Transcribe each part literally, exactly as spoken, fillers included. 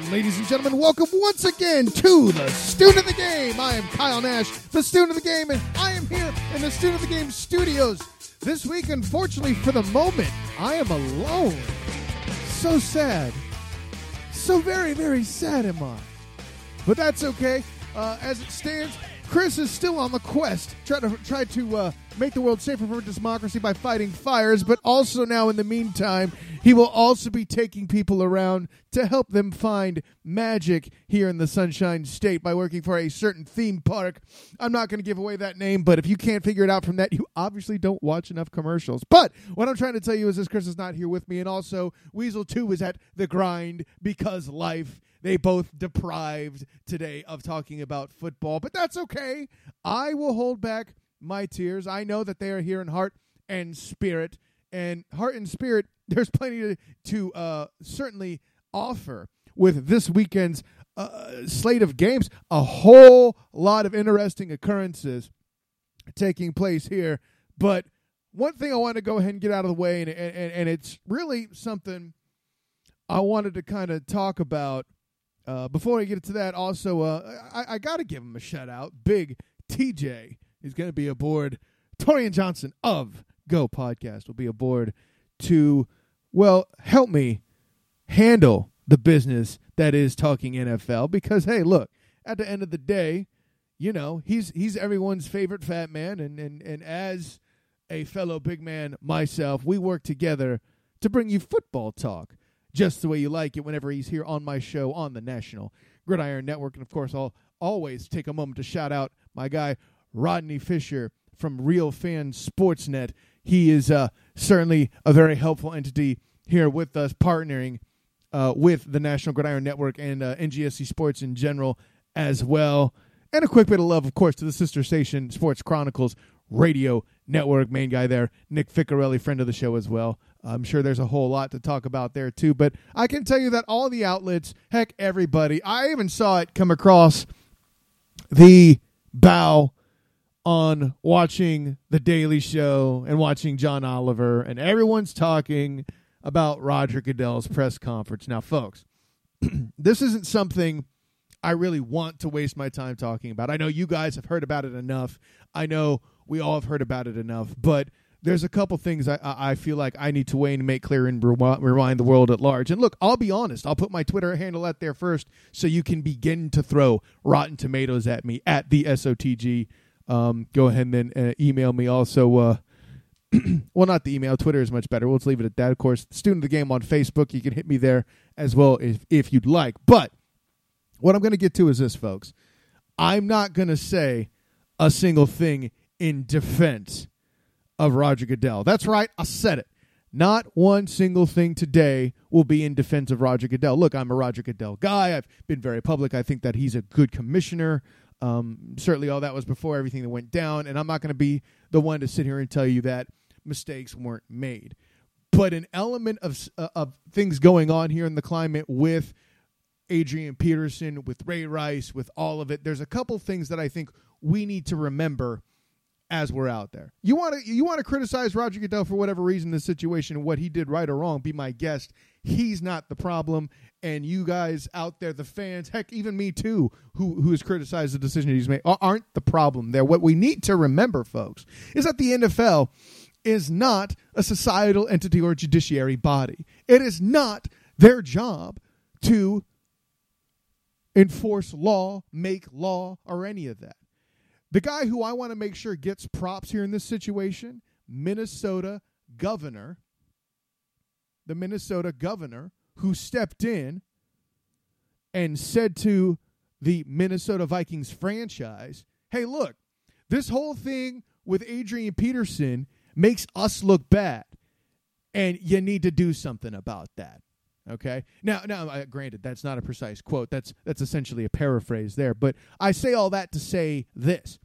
Ladies and gentlemen, welcome once again to the Student of the Game. I am Kyle Nash, the Student of the Game, and I am here in the Student of the Game studios. This week, unfortunately, for the moment, I am alone. So sad. So very, very sad am I. But that's okay. Uh, as it stands, Chris is still on the quest, try to try to uh, make the world safer for democracy by fighting fires, but also now in the meantime, he will also be taking people around to help them find magic here in the Sunshine State by working for a certain theme park. I'm not going to give away that name, but if you can't figure it out from that, you obviously don't watch enough commercials. But what I'm trying to tell you is this: Chris is not here with me, and also Weasel two is at the grind because life. They both deprived today of talking about football, but that's okay. I will hold back my tears. I know that they are here in heart and spirit, and heart and spirit, there's plenty to, to uh, certainly offer with this weekend's uh, slate of games. A whole lot of interesting occurrences taking place here, but one thing I want to go ahead and get out of the way, and, and, and it's really something I wanted to kind of talk about. Uh, before I get to that, also, uh, I, I got to give him a shout-out. Big T J is going to be aboard. Torian Johnson of Go Podcast will be aboard to, well, help me handle the business that is talking N F L. Because, hey, look, at the end of the day, you know, he's he's everyone's favorite fat man. And, and, and as a fellow big man myself, we work together to bring you football talk. Just the way you like it whenever he's here on my show on the National Gridiron Network. And, of course, I'll always take a moment to shout out my guy, Rodney Fisher from Real Fan Sportsnet. He is uh, certainly a very helpful entity here with us, partnering uh, with the National Gridiron Network and uh, N G S C Sports in general as well. And a quick bit of love, of course, to the sister station, Sports Chronicles Radio Network. Main guy there, Nick Ficcarelli, friend of the show as well. I'm sure there's a whole lot to talk about there, too. But I can tell you that all the outlets, heck, everybody, I even saw it come across the bow on watching The Daily Show and watching John Oliver, and everyone's talking about Roger Goodell's press conference. Now, folks, this isn't something I really want to waste my time talking about. I know you guys have heard about it enough. I know we all have heard about it enough, but there's a couple things I, I feel like I need to weigh and make clear and remind the world at large. And look, I'll be honest. I'll put my Twitter handle out there first so you can begin to throw Rotten Tomatoes at me, at the S O T G. Um, go ahead and then uh, email me also. Uh, well, not the email. Twitter is much better. We'll just leave it at that. Of course, Student of the Game on Facebook. You can hit me there as well if, if you'd like. But what I'm going to get to is this, folks. I'm not going to say a single thing in defense of Roger Goodell. That's right, I said it. Not one single thing today will be in defense of Roger Goodell. Look, I'm a Roger Goodell guy. I've been very public. I think that he's a good commissioner. Um, certainly all that was before everything that went down, and I'm not going to be the one to sit here and tell you that mistakes weren't made. But an element of, uh, of things going on here in the climate with Adrian Peterson, with Ray Rice, with all of it, there's a couple things that I think we need to remember as we're out there. You want to you want to criticize Roger Goodell for whatever reason, the situation and what he did right or wrong, be my guest. He's not the problem. And you guys out there, the fans, heck, even me too, who, who has criticized the decision he's made, aren't the problem there. What we need to remember, folks, is that the N F L is not a societal entity or judiciary body. It is not their job to enforce law, make law, or any of that. The guy who I want to make sure gets props here in this situation, Minnesota governor, the Minnesota governor who stepped in and said to the Minnesota Vikings franchise, hey, look, this whole thing with Adrian Peterson makes us look bad, and you need to do something about that. Okay. Now, now, uh, granted, that's not a precise quote. That's that's essentially a paraphrase there. But I say all that to say this: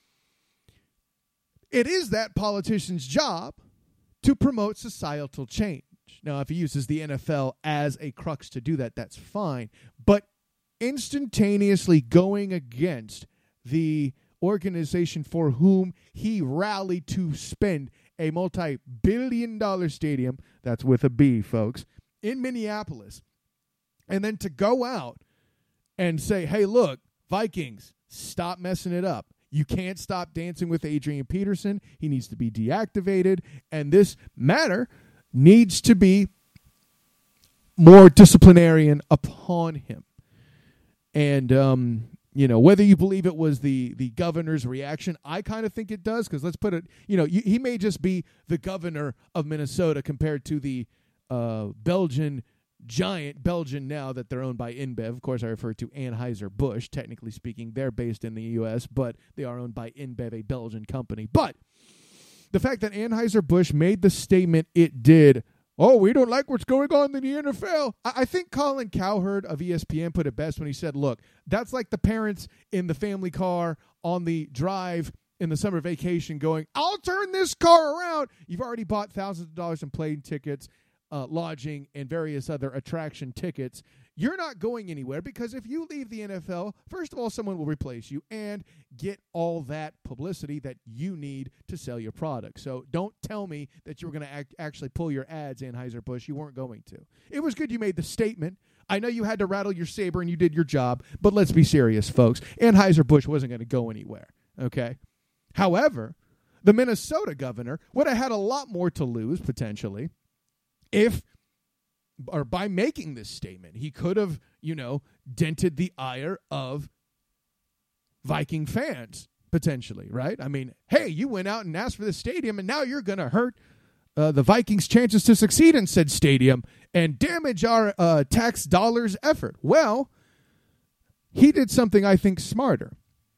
it is that politician's job to promote societal change. Now, if he uses the N F L as a crux to do that, that's fine. But instantaneously going against the organization for whom he rallied to spend a multi-billion dollar stadium, that's with a B, folks, in Minneapolis, And then to go out and say, hey, look, Vikings, stop messing it up. You can't stop dancing with Adrian Peterson. He needs to be deactivated. And this matter needs to be more disciplinarian upon him. And, um, you know, whether you believe it was the, the governor's reaction, I kind of think it does, because let's put it, you know, you, he may just be the governor of Minnesota compared to the uh, Belgian giant, Belgian now that they're owned by InBev. Of course, I refer to Anheuser-Busch. Technically speaking, they're based in the U S, but they are owned by InBev, a Belgian company. But the fact that Anheuser-Busch made the statement it did, oh, we don't like what's going on in the N F L. I, I think Colin Cowherd of E S P N put it best when he said, look, that's like the parents in the family car on the drive in the summer vacation going, I'll turn this car around. You've already bought thousands of dollars in plane tickets, uh, lodging, and various other attraction tickets. You're not going anywhere, because if you leave the N F L, first of all, someone will replace you and get all that publicity that you need to sell your product. So don't tell me that you were going to act, actually pull your ads, Anheuser-Busch. You weren't going to. It was good you made the statement. I know you had to rattle your saber and you did your job, but let's be serious, folks. Anheuser-Busch wasn't going to go anywhere, okay? However, the Minnesota governor would have had a lot more to lose, potentially, if or by making this statement. He could have, you know, dented the ire of Viking fans, potentially, right? I mean, hey, you went out and asked for the stadium, and now you're going to hurt uh, the Vikings' chances to succeed in said stadium and damage our uh, tax dollars effort. Well, he did something I think smarter.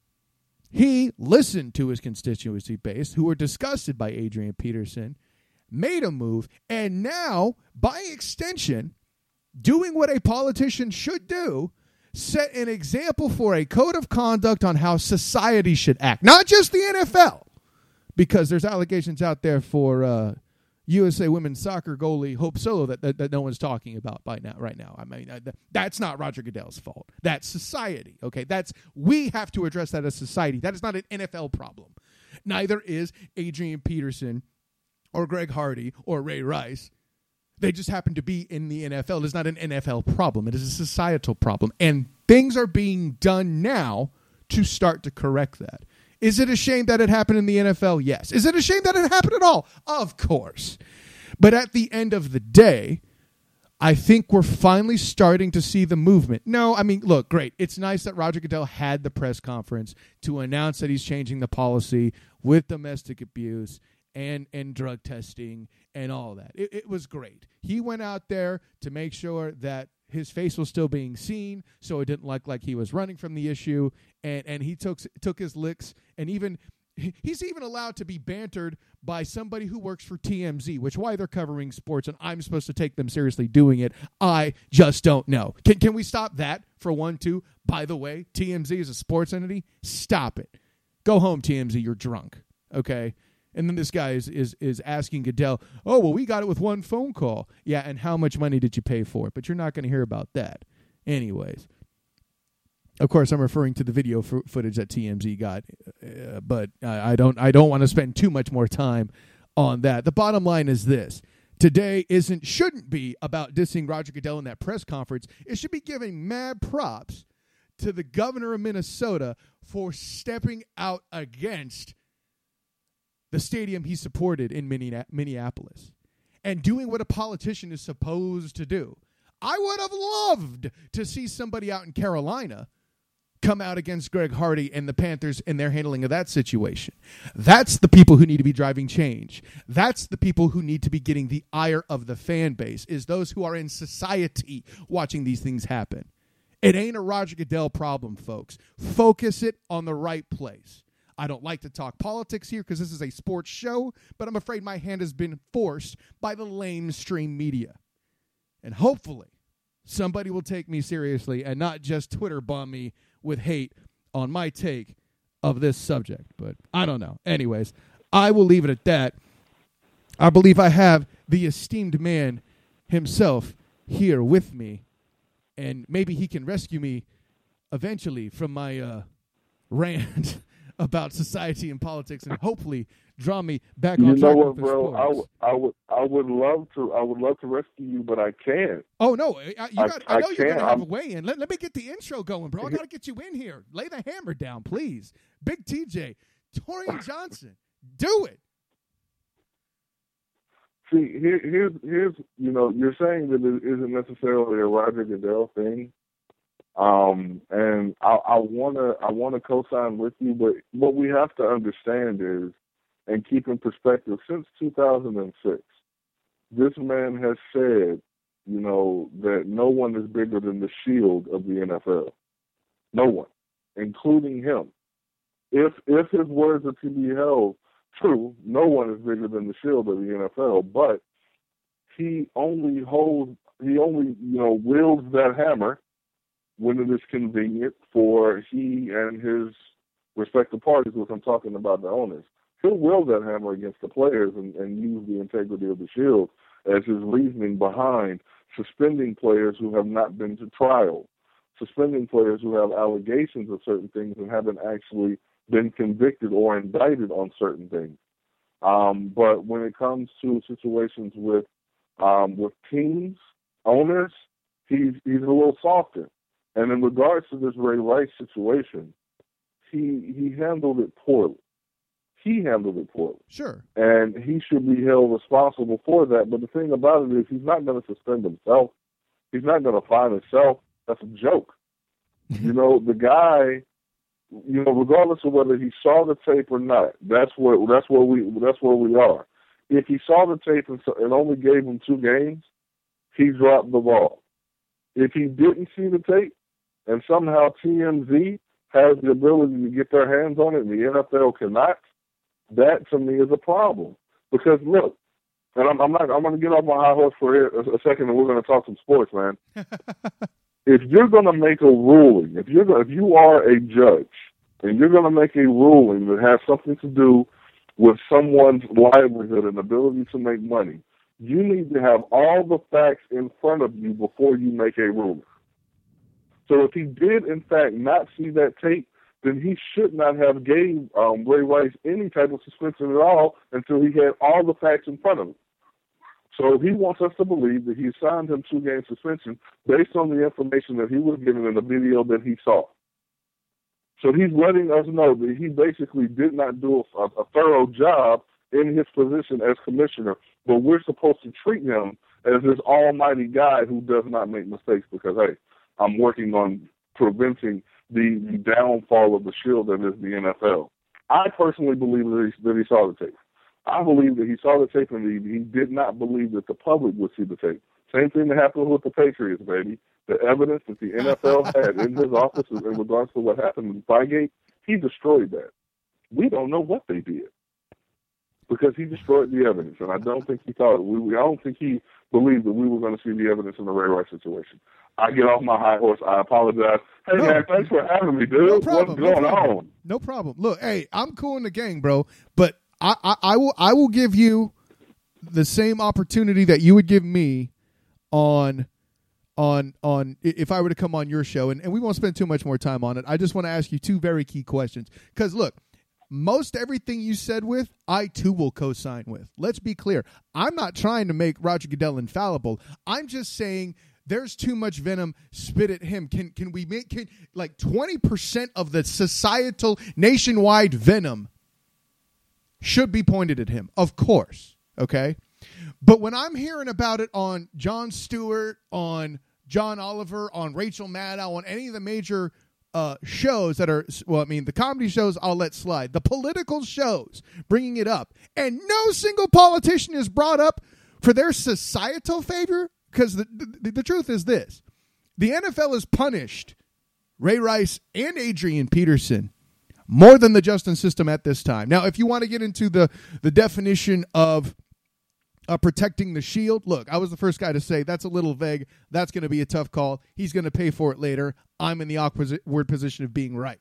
He listened to his constituency base, who were disgusted by Adrian Peterson, made a move, and now, by extension, doing what a politician should do, set an example for a code of conduct on how society should act. Not just the N F L, because there's allegations out there for uh, U S A women's soccer goalie Hope Solo that, that, that no one's talking about by now, right now. I mean, uh, that's not Roger Goodell's fault. That's society, okay? That's, we have to address that as society. That is not an N F L problem. Neither is Adrian Peterson or Greg Hardy, or Ray Rice. They just happen to be in the N F L. It is not an N F L problem. It is a societal problem. And things are being done now to start to correct that. Is it a shame that it happened in the N F L? Yes. Is it a shame that it happened at all? Of course. But at the end of the day, I think we're finally starting to see the movement. No, I mean, look, great. It's nice that Roger Goodell had the press conference to announce that he's changing the policy with domestic abuse and and drug testing and all that. It, it was great. He went out there to make sure that his face was still being seen, so it didn't look like he was running from the issue, and, and he took took his licks, and even he's even allowed to be bantered by somebody who works for T M Z, which why they're covering sports, and I'm supposed to take them seriously doing it, I just don't know. Can, can we stop that for one, two? By the way, T M Z is a sports entity. Stop it. Go home, T M Z. You're drunk, okay? And then this guy is, is is asking Goodell, oh, well, we got it with one phone call. Yeah, and how much money did you pay for it? But you're not going to hear about that. Anyways. Of course, I'm referring to the video f- footage that T M Z got, uh, but I, I don't I don't want to spend too much more time on that. The bottom line is this. Today isn't shouldn't be about dissing Roger Goodell in that press conference. It should be giving mad props to the governor of Minnesota for stepping out against the stadium he supported in Minneapolis, and doing what a politician is supposed to do. I would have loved to see somebody out in Carolina come out against Greg Hardy and the Panthers and their handling of that situation. That's the people who need to be driving change. That's the people who need to be getting the ire of the fan base, is those who are in society watching these things happen. It ain't a Roger Goodell problem, folks. Focus it on the right place. I don't like to talk politics here because this is a sports show, but I'm afraid my hand has been forced by the lamestream media. And hopefully somebody will take me seriously and not just Twitter bomb me with hate on my take of this subject. But I don't know. Anyways, I will leave it at that. I believe I have the esteemed man himself here with me, and maybe he can rescue me eventually from my uh, rant about society and politics, and hopefully draw me back you on track know what, with bro? the I, sports. w- I would I would love to I would love to rescue you, but I can't. Oh no, I, you got, I, I know you're can't. gonna have I'm- a weigh in. Let, let me get the intro going, bro. I gotta get you in here. Lay the hammer down, please. Big T J, Torian Johnson, do it. See, here, here's here's you know you're saying that it isn't necessarily a Roger Goodell thing, um, and I, I wanna I wanna co-sign with you, but what we have to understand is, and keep in perspective, since two thousand six, this man has said, you know, that no one is bigger than the shield of the N F L, no one, including him. If if his words are to be held true, no one is bigger than the shield of the N F L, but he only holds, he only, you know, wields that hammer when it is convenient for he and his respective parties, which I'm talking about the owners. He'll wield that hammer against the players and, and use the integrity of the shield as his reasoning behind suspending players who have not been to trial, suspending players who have allegations of certain things and haven't actually been convicted or indicted on certain things. Um, but when it comes to situations with um, with teams, owners, he's he's a little softer. And in regards to this Ray Rice situation, he he handled it poorly. He handled it poorly. Sure. And he should be held responsible for that. But the thing about it is he's not going to suspend himself. He's not going to fine himself. That's a joke. You know, the guy, you know, regardless of whether he saw the tape or not, that's where that's where we that's where we are. If he saw the tape and, and only gave him two games, he dropped the ball. If he didn't see the tape and somehow T M Z has the ability to get their hands on it and the N F L cannot, that to me is a problem. Because look, and I'm, I'm not I'm going to get off my high horse for a, a second, and we're going to talk some sports, man. If you're going to make a ruling, if you're if you are a judge and you're going to make a ruling that has something to do with someone's livelihood and ability to make money, you need to have all the facts in front of you before you make a ruling. So if he did, in fact, not see that tape, then he should not have gave um, Ray Rice any type of suspension at all until he had all the facts in front of him. So he wants us to believe that he assigned him two-game suspension based on the information that he was given in the video that he saw. So he's letting us know that he basically did not do a, a thorough job in his position as commissioner, but we're supposed to treat him as this almighty guy who does not make mistakes because, hey, I'm working on preventing the, the downfall of the shield that is the N F L. I personally believe that he, that he saw the tape. I believe that he saw the tape and he, he did not believe that the public would see the tape. Same thing that happened with the Patriots, baby. The evidence that the N F L had in his office in regards to what happened in Spygate, he destroyed that. We don't know what they did because he destroyed the evidence, and I don't think he thought we. I don't think he believed that we were going to see the evidence in the Ray Rice situation. I get off my high horse. I apologize. Hey, no, man, thanks for having me, dude. No problem, What's going no problem. on? No problem. Look, hey, I'm cool in the gang, bro, but I, I, I will I will give you the same opportunity that you would give me on on on if I were to come on your show, and, and we won't spend too much more time on it. I just want to ask you two very key questions. Because look, most everything you said with, I too will co-sign with. Let's be clear. I'm not trying to make Roger Goodell infallible. I'm just saying there's too much venom spit at him. Can can we make can, like twenty percent of the societal nationwide venom should be pointed at him, of course, okay? But when I'm hearing about it on Jon Stewart, on John Oliver, on Rachel Maddow, on any of the major uh, shows that are, well, I mean, the comedy shows I'll let slide. The political shows, bringing it up. And no single politician is brought up for their societal favor, because the, the, the truth is this. The N F L has punished Ray Rice and Adrian Peterson more than the justice system at this time. Now, if you want to get into the, the definition of uh, protecting the shield, look, I was the first guy to say that's a little vague. That's going to be a tough call. He's going to pay for it later. I'm in the awkward position of being right.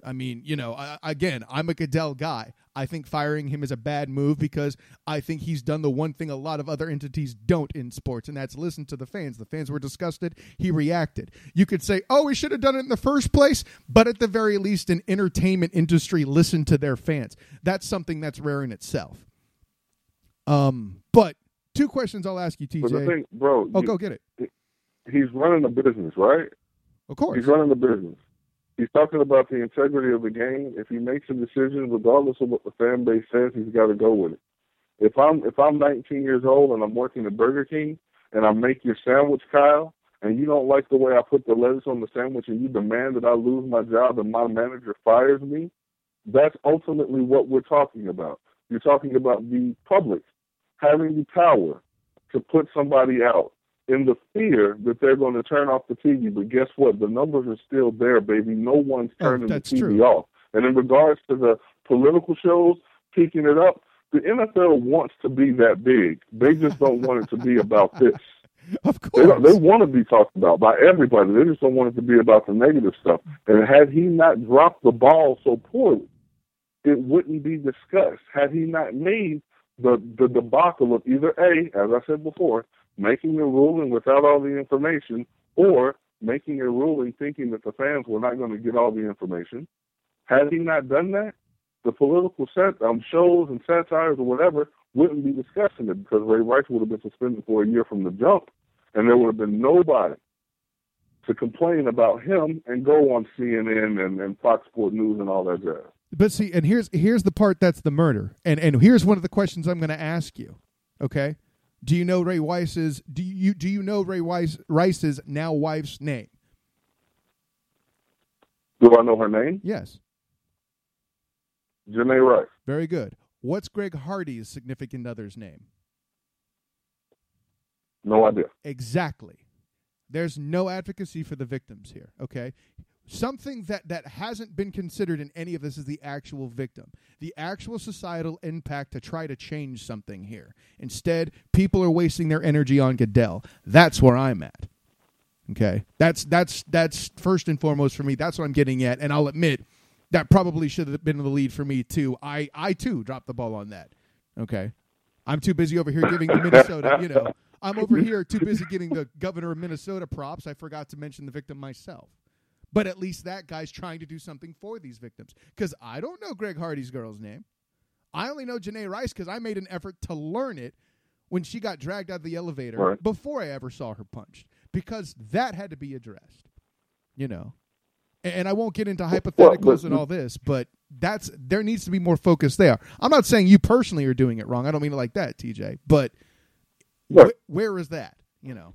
I mean, you know, I, again, I'm a Goodell guy. I think firing him is a bad move because I think he's done the one thing a lot of other entities don't in sports, and that's listen to the fans. The fans were disgusted. He reacted. You could say, oh, we should have done it in the first place, but at the very least, an entertainment industry listened to their fans. That's something that's rare in itself. Um, but two questions I'll ask you, T J. But the thing, bro, oh, you, go get it. He's running a business, right? Of course. He's running a business. He's talking about the integrity of the game. If he makes a decision, regardless of what the fan base says, he's got to go with it. If I'm if I'm nineteen years old and I'm working at Burger King and I make your sandwich, Kyle, and you don't like the way I put the lettuce on the sandwich and you demand that I lose my job and my manager fires me, that's ultimately what we're talking about. You're talking about the public having the power to put somebody out in the fear that they're going to turn off the T V. But guess what? The numbers are still there, baby. No one's turning oh, the T V true. off. And in regards to the political shows, peaking it up, the N F L wants to be that big. They just don't want it to be about this. Of course. They, they want to be talked about by everybody. They just don't want it to be about the negative stuff. And had he not dropped the ball so poorly, it wouldn't be discussed. Had he not made the, the debacle of either A, as I said before, making a ruling without all the information, or making a ruling thinking that the fans were not going to get all the information. Had he not done that, the political set um, shows and satires or whatever wouldn't be discussing it because Ray Rice would have been suspended for a year from the jump, and there would have been nobody to complain about him and go on C N N and, and Fox Sports News and all that jazz. But see, and here's here's the part that's the murder, and and here's one of the questions I'm going to ask you. Okay. Do you know Ray Rice's? Do you do you know Ray Rice, Rice's now wife's name? Do I know her name? Yes. Janae Rice. Very good. What's Greg Hardy's significant other's name? No idea. Exactly. There's no advocacy for the victims here. Okay. Something that, that hasn't been considered in any of this is the actual victim, the actual societal impact to try to change something here. Instead, people are wasting their energy on Goodell. That's where I'm at. Okay, that's that's that's first and foremost for me. That's what I'm getting at, and I'll admit that probably should have been the lead for me too. I I too dropped the ball on that. Okay, I'm too busy over here giving the Minnesota. You know, I'm over here too busy giving the governor of Minnesota props. I forgot to mention the victim myself. But at least that guy's trying to do something for these victims. Because I don't know Greg Hardy's girl's name. I only know Janae Rice because I made an effort to learn it when she got dragged out of the elevator right. before I ever saw her punched. Because that had to be addressed. You know. And, and I won't get into hypotheticals well, but, and all this, but that's there needs to be more focus there. I'm not saying you personally are doing it wrong. I don't mean it like that, T J. But right. wh- where is that? You know.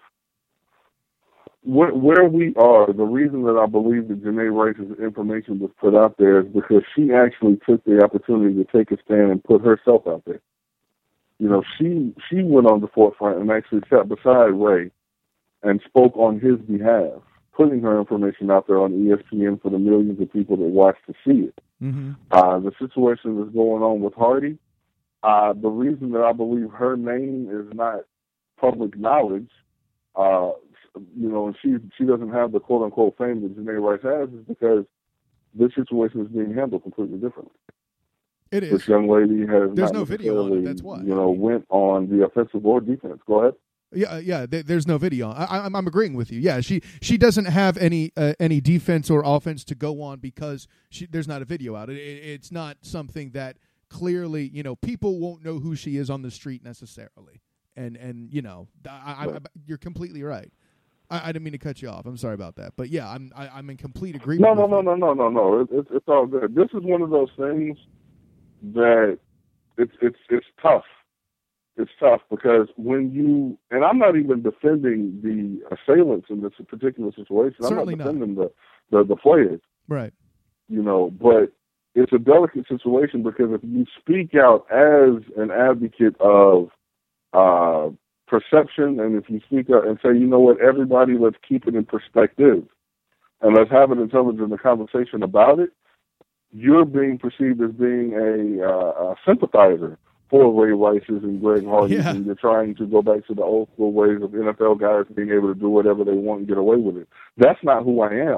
Where, where we are, the reason that I believe that Janae Rice's information was put out there is because she actually took the opportunity to take a stand and put herself out there. You know, she she went on the forefront and actually sat beside Ray and spoke on his behalf, putting her information out there on E S P N for the millions of people that watch to see it. Mm-hmm. Uh, the situation that's going on with Hardy, uh, the reason that I believe her name is not public knowledge, uh, you know, and she she doesn't have the quote unquote fame that Janae Rice has, is because this situation is being handled completely differently. It is. This young lady has there's not no video on it. That's why. You know, went on the offensive or defense. Go ahead. Yeah, yeah. Th- there's no video. I, I'm I'm agreeing with you. Yeah, she she doesn't have any uh, any defense or offense to go on because she there's not a video out. It, it it's not something that clearly you know people won't know who she is on the street necessarily. And and you know I, I, I, you're completely right. I, I didn't mean to cut you off. I'm sorry about that. But yeah, I'm I, I'm in complete agreement. No, no, with no, you. no, no, no, no. It's it's all good. This is one of those things that it's it's it's tough. It's tough because when you and I'm not even defending the assailants in this particular situation. Certainly I'm not defending not. the, the the players. Right. You know, but it's a delicate situation because if you speak out as an advocate of uh, perception, and if you speak out and say, you know what, everybody, let's keep it in perspective, and let's have an intelligent conversation about it, you're being perceived as being a, uh, a sympathizer for Ray Rice's and Greg Hardy's, yeah. and you're trying to go back to the old school ways of N F L guys being able to do whatever they want and get away with it. That's not who I am.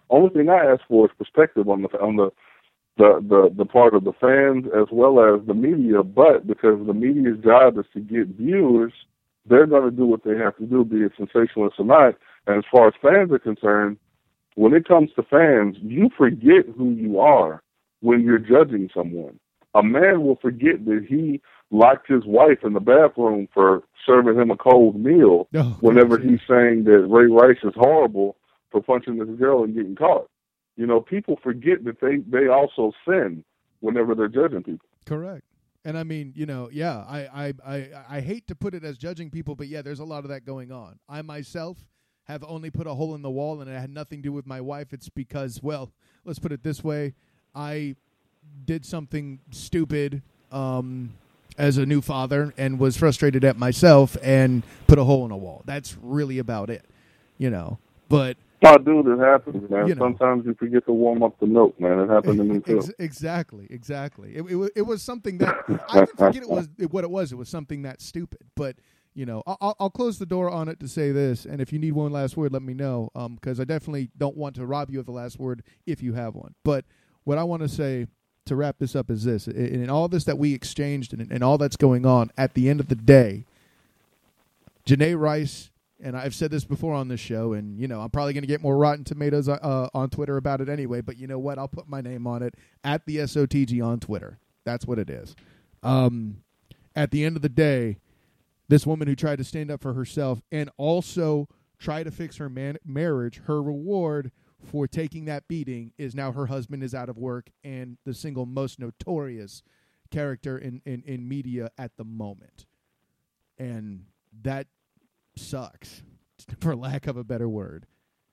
Only thing I ask for is perspective on the on the the, the, the part of the fans as well as the media. But because the media's job is to get viewers, they're going to do what they have to do, be it sensationalist or not. And as far as fans are concerned, when it comes to fans, you forget who you are when you're judging someone. A man will forget that he locked his wife in the bathroom for serving him a cold meal oh, whenever God, he's saying that Ray Rice is horrible for punching this girl and getting caught. You know, people forget that they, they also sin whenever they're judging people. Correct. And I mean, you know, yeah, I, I, I, I hate to put it as judging people, but yeah, there's a lot of that going on. I myself have only put a hole in the wall, and it had nothing to do with my wife. It's because, well, let's put it this way. I did something stupid um, as a new father and was frustrated at myself and put a hole in a wall. That's really about it, you know. But oh, dude, it happens, man. You know, sometimes you forget to warm up the milk, man. It happened to me too. Ex- exactly, exactly. It, it, it was something that I didn't forget it was what it was. It was something that stupid. But you know, I'll, I'll close the door on it to say this, and if you need one last word, let me know, because um, I definitely don't want to rob you of the last word if you have one. But what I want to say to wrap this up is this: in, in all this that we exchanged and, and all that's going on, at the end of the day, Janae Rice, and I've said this before on this show, and you know I'm probably going to get more Rotten Tomatoes uh, on Twitter about it anyway. But you know what? I'll put my name on it at the S O T G on Twitter. That's what it is. Um, at the end of the day, this woman who tried to stand up for herself and also try to fix her man- marriage, her reward for taking that beating is now her husband is out of work and the single most notorious character in, in, in media at the moment. And that sucks, for lack of a better word.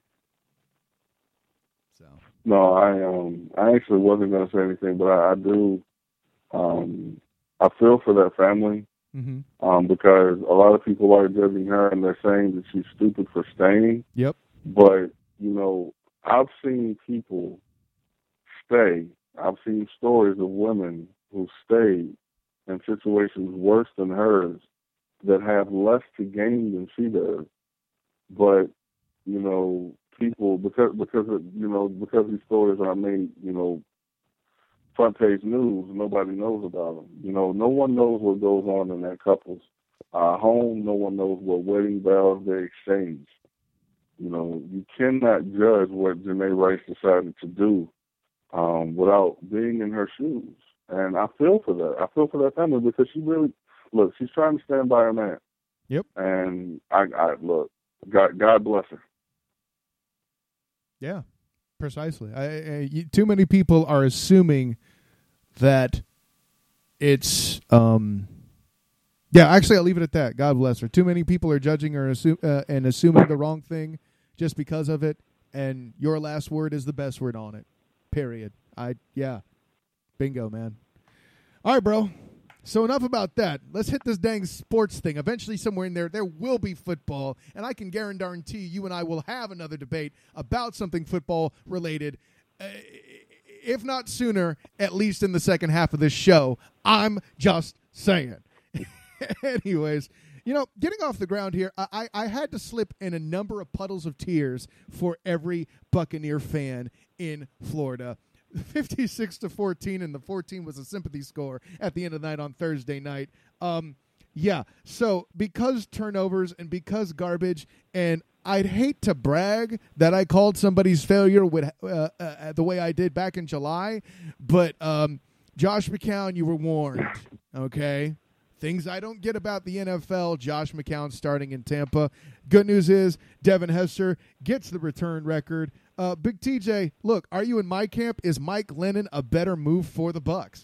So no, I um I actually wasn't going to say anything, but I, I do um I feel for that family. Mm-hmm. Um, because a lot of people are judging her and they're saying that she's stupid for staying. Yep. But, you know, I've seen people stay. I've seen stories of women who stayed in situations worse than hers that have less to gain than she does. But, you know, people, because, because of, you know, because these stories are made, you know, front page news, nobody knows about them. You know, no one knows what goes on in that couple's uh, home. No one knows what wedding vows they exchange. You know, you cannot judge what Janae Rice decided to do um, without being in her shoes. And I feel for that. I feel for that family because she really, look, she's trying to stand by her man. Yep. And I, I look, God, God bless her. Yeah. Precisely. I, I, you, too many people are assuming that it's, um, yeah, actually, I'll leave it at that. God bless her. Too many people are judging her assume, uh, and assuming the wrong thing just because of it, and your last word is the best word on it, period. I, yeah, bingo, man. All right, bro. So enough about that. Let's hit this dang sports thing. Eventually, somewhere in there, there will be football, and I can guarantee you and I will have another debate about something football-related, uh, if not sooner, at least in the second half of this show. I'm just saying. Anyways, you know, getting off the ground here, I, I had to slip in a number of puddles of tears for every Buccaneer fan in Florida. fifty-six to fourteen, and the fourteen was a sympathy score at the end of the night on Thursday night. Um, yeah, so because turnovers and because garbage, and I'd hate to brag that I called somebody's failure with uh, uh, the way I did back in July, but um, Josh McCown, you were warned, okay? Things I don't get about the N F L, Josh McCown starting in Tampa. Good news is Devin Hester gets the return record. Uh, Big T J, look, are you in my camp? Is Mike Glennon a better move for the Bucs?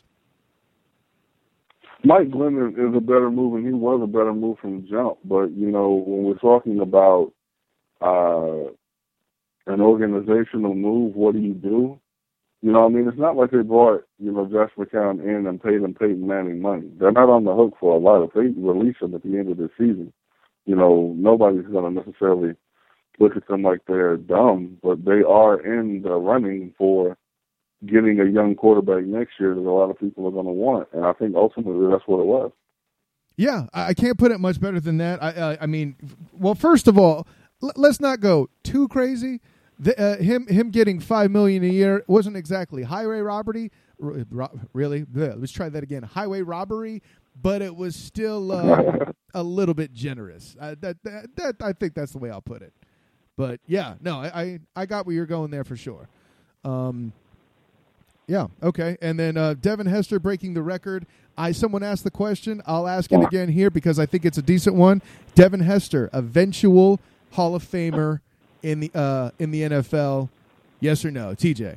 Mike Glennon is a better move, and he was a better move from the jump. But, you know, when we're talking about uh, an organizational move, what do you do? You know, I mean, it's not like they brought, you know, Josh McCown in and paid him Peyton Manning money. They're not on the hook for a lot. If they release him at the end of the season, you know, nobody's going to necessarily look at them like they're dumb, but they are in the running for getting a young quarterback next year that a lot of people are going to want. And I think ultimately that's what it was. Yeah, I can't put it much better than that. I, I, I mean, well, first of all, l- let's not go too crazy. The, uh, him him getting five million dollars a year wasn't exactly highway robbery. R- ro- really? Bleh, let's try that again. Highway robbery, but it was still uh, a little bit generous. Uh, that, that that I think that's the way I'll put it. But yeah, no, I I, I got where you're going there for sure. Um, yeah, okay. And then uh, Devin Hester breaking the record. I someone asked the question. I'll ask it again here because I think it's a decent one. Devin Hester, eventual Hall of Famer in the uh, in the N F L. Yes or no, T J?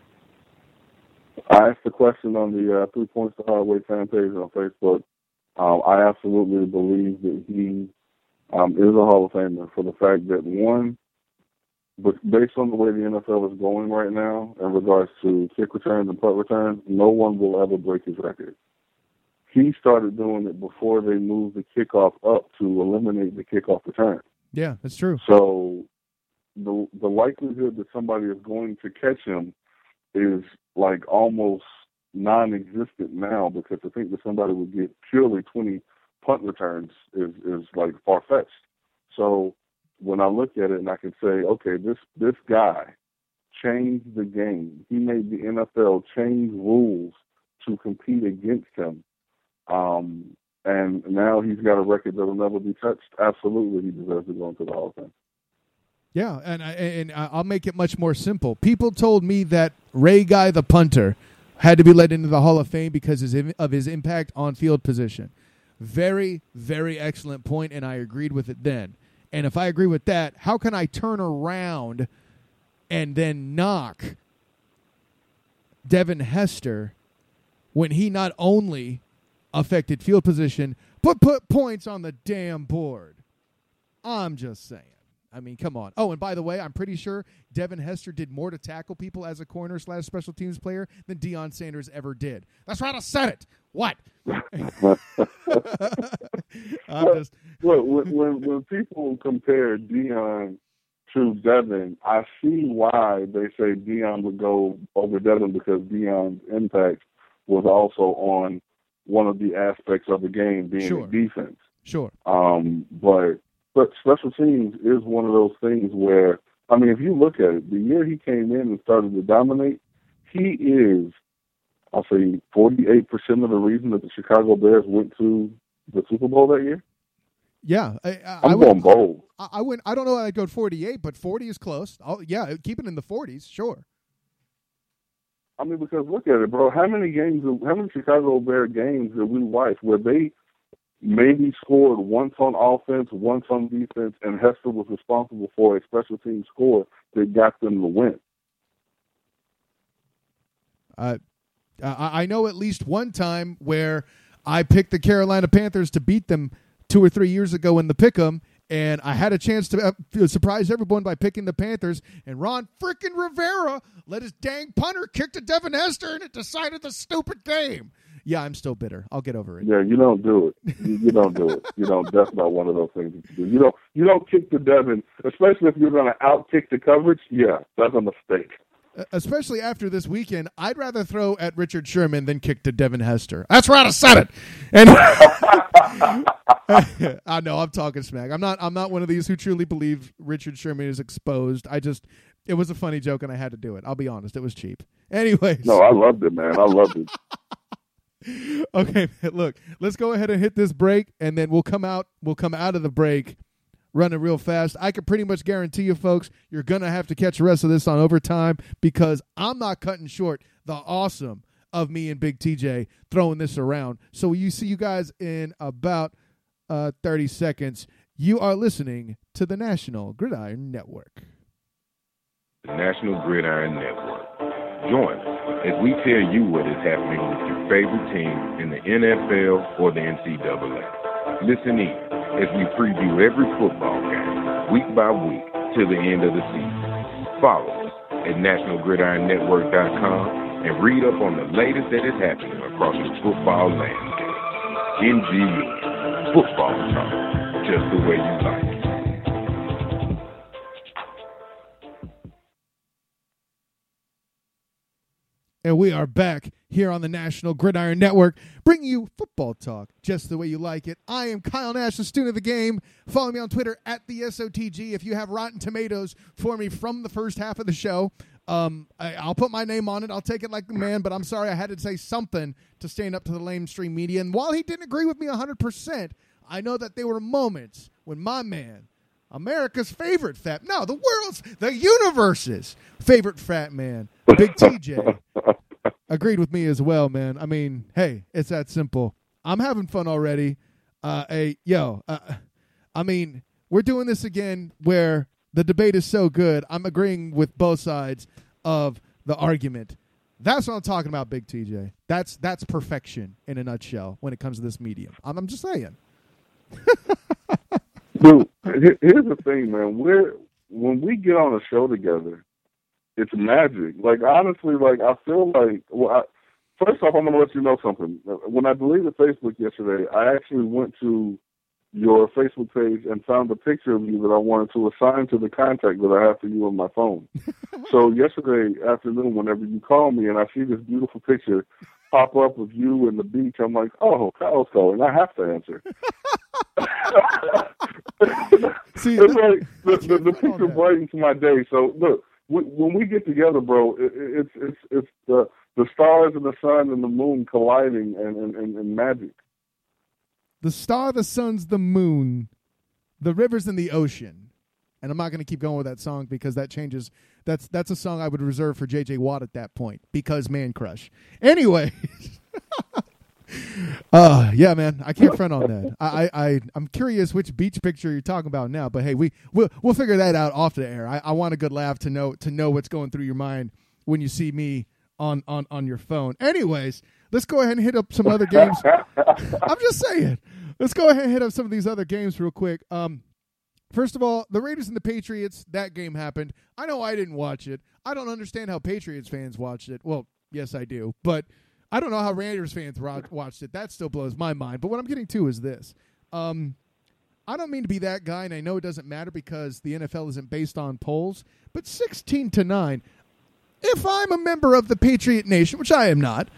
I asked the question on the uh, Three Points to Hard Way fan page on Facebook. Um, I absolutely believe that he um, is a Hall of Famer for the fact that, one, but based on the way the N F L is going right now in regards to kick returns and punt returns, no one will ever break his record. He started doing it before they moved the kickoff up to eliminate the kickoff return. Yeah, that's true. So the the likelihood that somebody is going to catch him is like almost non-existent now, because to think that somebody would get purely twenty punt returns is, is like far-fetched. So when I look at it and I can say, okay, this, this guy changed the game. He made the N F L change rules to compete against him. Um, and now he's got a record that will never be touched. Absolutely, he deserves to go into the Hall of Fame. Yeah, and I, and I'll make it much more simple. People told me that Ray Guy, the punter, had to be let into the Hall of Fame because of his impact on field position. Very, very excellent point, and I agreed with it then. And if I agree with that, how can I turn around and then knock Devin Hester when he not only affected field position, but put points on the damn board? I'm just saying. I mean, come on. Oh, and by the way, I'm pretty sure Devin Hester did more to tackle people as a corner slash special teams player than Deion Sanders ever did. That's right, I said it. What? I'm look, just... look when, when when people compare Deion to Devin, I see why they say Deion would go over Devin, because Deion's impact was also on one of the aspects of the game, being sure. defense. Sure. Um, but but special teams is one of those things where, I mean, if you look at it, the year he came in and started to dominate, he is, I'll say, forty-eight percent of the reason that the Chicago Bears went to the Super Bowl that year. Yeah, I, I, I'm I going would, bold. I, I wouldn't. I don't know. I'd go forty-eight, but forty is close. I'll, yeah, keep it in the forties, sure. I mean, because look at it, bro. How many games? How many Chicago Bear games did we watch where they maybe scored once on offense, once on defense, and Hester was responsible for a special team score that got them the win? Uh, I know at least one time where I picked the Carolina Panthers to beat them two or three years ago in the Pick'em, and I had a chance to uh, surprise everyone by picking the Panthers, and Ron freaking Rivera let his dang punter kick to Devin Hester, and it decided the stupid game. Yeah, I'm still bitter. I'll get over it. Yeah, you don't do it. You, you don't do it. You don't. That's not one of those things that you do. You don't. You don't kick to Devin, especially if you're going to outkick the coverage. Yeah, that's a mistake. Especially after this weekend, I'd rather throw at Richard Sherman than kick to Devin Hester. That's right, I said it. And I know I'm talking smack. I'm not. I'm not one of these who truly believe Richard Sherman is exposed. I just, it was a funny joke, and I had to do it. I'll be honest, it was cheap. Anyways, no, I loved it, man. I loved it. Okay, look, let's go ahead and hit this break, and then we'll come out. We'll come out of the break running real fast. I can pretty much guarantee you, folks, you're going to have to catch the rest of this on overtime, because I'm not cutting short the awesome of me and Big T J throwing this around. So you see you guys in about uh, thirty seconds. You are listening to the National Gridiron Network. The National Gridiron Network. Join us as we tell you what is happening with your favorite team in the N F L or the N C double A. Listen in as we preview every football game, week by week, till the end of the season. Follow us at national gridiron network dot com and read up on the latest that is happening across the football landscape. N G N, football talk, just the way you like it. And we are back here on the National Gridiron Network, bringing you football talk just the way you like it. I am Kyle Nash, the student of the game. Follow me on Twitter at the S O T G. If you have Rotten Tomatoes for me from the first half of the show, um, I, I'll put my name on it. I'll take it like the man, but I'm sorry I had to say something to stand up to the lamestream media. And while he didn't agree with me one hundred percent, I know that there were moments when my man, America's favorite fat, no, the world's, the universe's favorite fat man, Big T J, agreed with me as well, man. I mean, hey, it's that simple. I'm having fun already. Uh, hey, yo, uh, I mean, we're doing this again where the debate is so good. I'm agreeing with both sides of the argument. That's what I'm talking about, Big T J. That's that's perfection in a nutshell when it comes to this medium. I'm, I'm just saying. Dude, here's the thing, man. We're when we get on a show together, it's magic. Like, honestly, like, I feel like, well, I, first off, I'm going to let you know something. When I deleted Facebook yesterday, I actually went to your Facebook page and found a picture of you that I wanted to assign to the contact that I have for you on my phone. So yesterday afternoon, whenever you call me and I see this beautiful picture pop up of you and the beach, I'm like, oh, Kyle's calling. I have to answer. See, it's like the, the, the picture brightens my day. So look, we, when we get together, bro, it, it's it's it's the the stars and the sun and the moon colliding and, and, and, and magic. The star, the sun's the moon, the rivers and the ocean. And I'm not going to keep going with that song because that changes. That's that's a song I would reserve for J J Watt at that point because man crush. Anyway. Uh, yeah, man, I can't front on that. I, I, I, I'm curious which beach picture you're talking about now, but hey, we we'll, we'll figure that out off the air. I, I want a good laugh to know to know what's going through your mind when you see me on, on, on your phone. Anyways, let's go ahead and hit up some other games. I'm just saying. Let's go ahead and hit up some of these other games real quick. Um, first of all, the Raiders and the Patriots, that game happened. I know I didn't watch it. I don't understand how Patriots fans watched it. Well, yes, I do, but I don't know how Raiders fans watched it. That still blows my mind. But what I'm getting to is this. Um, I don't mean to be that guy, and I know it doesn't matter because the N F L isn't based on polls, but sixteen to nine, if I'm a member of the Patriot Nation, which I am not,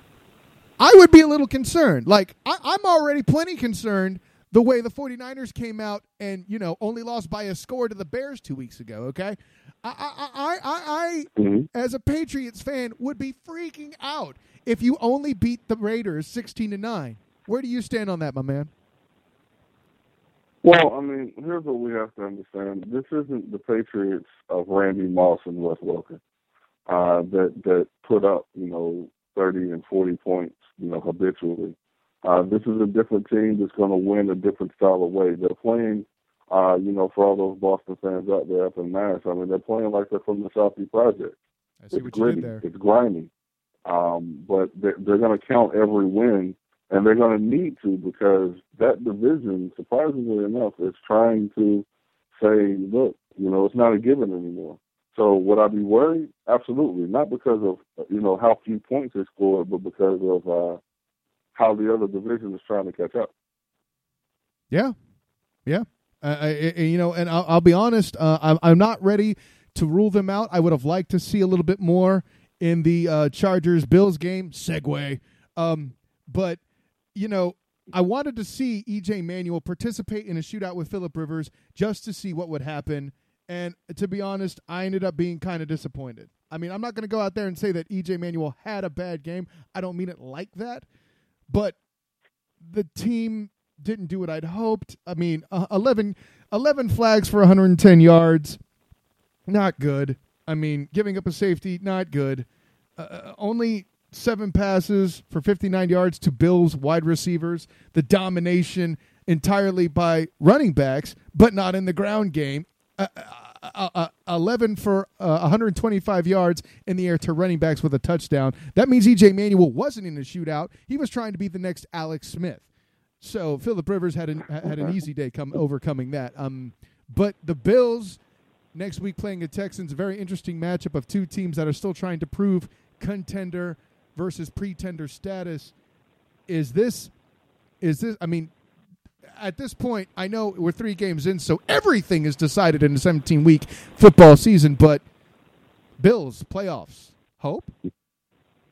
I would be a little concerned. Like, I, I'm already plenty concerned the way the 49ers came out and, you know, only lost by a score to the Bears two weeks ago, okay? I, I, I, I, I mm-hmm. as a Patriots fan, would be freaking out if you only beat the Raiders sixteen to nine. Where do you stand on that, my man? Well, I mean, here's what we have to understand. This isn't the Patriots of Randy Moss and Wes Welker uh, that that put up, you know, thirty and forty points, you know, habitually. Uh, this is a different team that's going to win a different style of way. They're playing, uh, you know, for all those Boston fans out there up in Mass, I mean, they're playing like they're from the Southie Project. I see it's what gritty, you did there. It's grimy. Um, but they're, they're going to count every win, and they're going to need to because that division, surprisingly enough, is trying to say, look, you know, it's not a given anymore. So would I be worried? Absolutely. Not because of, you know, how few points they scored, but because of uh, how the other division is trying to catch up. Yeah. Yeah. Uh, I, I, you know, and I'll, I'll be honest, uh, I'm, I'm not ready to rule them out. I would have liked to see a little bit more in the uh, Chargers-Bills game, segue. Um, but, you know, I wanted to see E J Manuel participate in a shootout with Phillip Rivers just to see what would happen. And to be honest, I ended up being kind of disappointed. I mean, I'm not going to go out there and say that E J Manuel had a bad game. I don't mean it like that. But the team didn't do what I'd hoped. I mean, uh, eleven, eleven flags for one hundred ten yards, not good. I mean, giving up a safety, not good. Uh, only seven passes for fifty-nine yards to Bills wide receivers. The domination entirely by running backs, but not in the ground game. Uh, uh, uh, eleven for uh, one hundred twenty-five yards in the air to running backs with a touchdown. That means E J Manuel wasn't in a shootout. He was trying to be the next Alex Smith. So Phillip Rivers had an had an easy day come overcoming that. Um, but the Bills next week playing the Texans, a very interesting matchup of two teams that are still trying to prove contender versus pretender status. Is this, is this, I mean, at this point, I know we're three games in, so everything is decided in the seventeen-week football season, but Bills, playoffs, hope?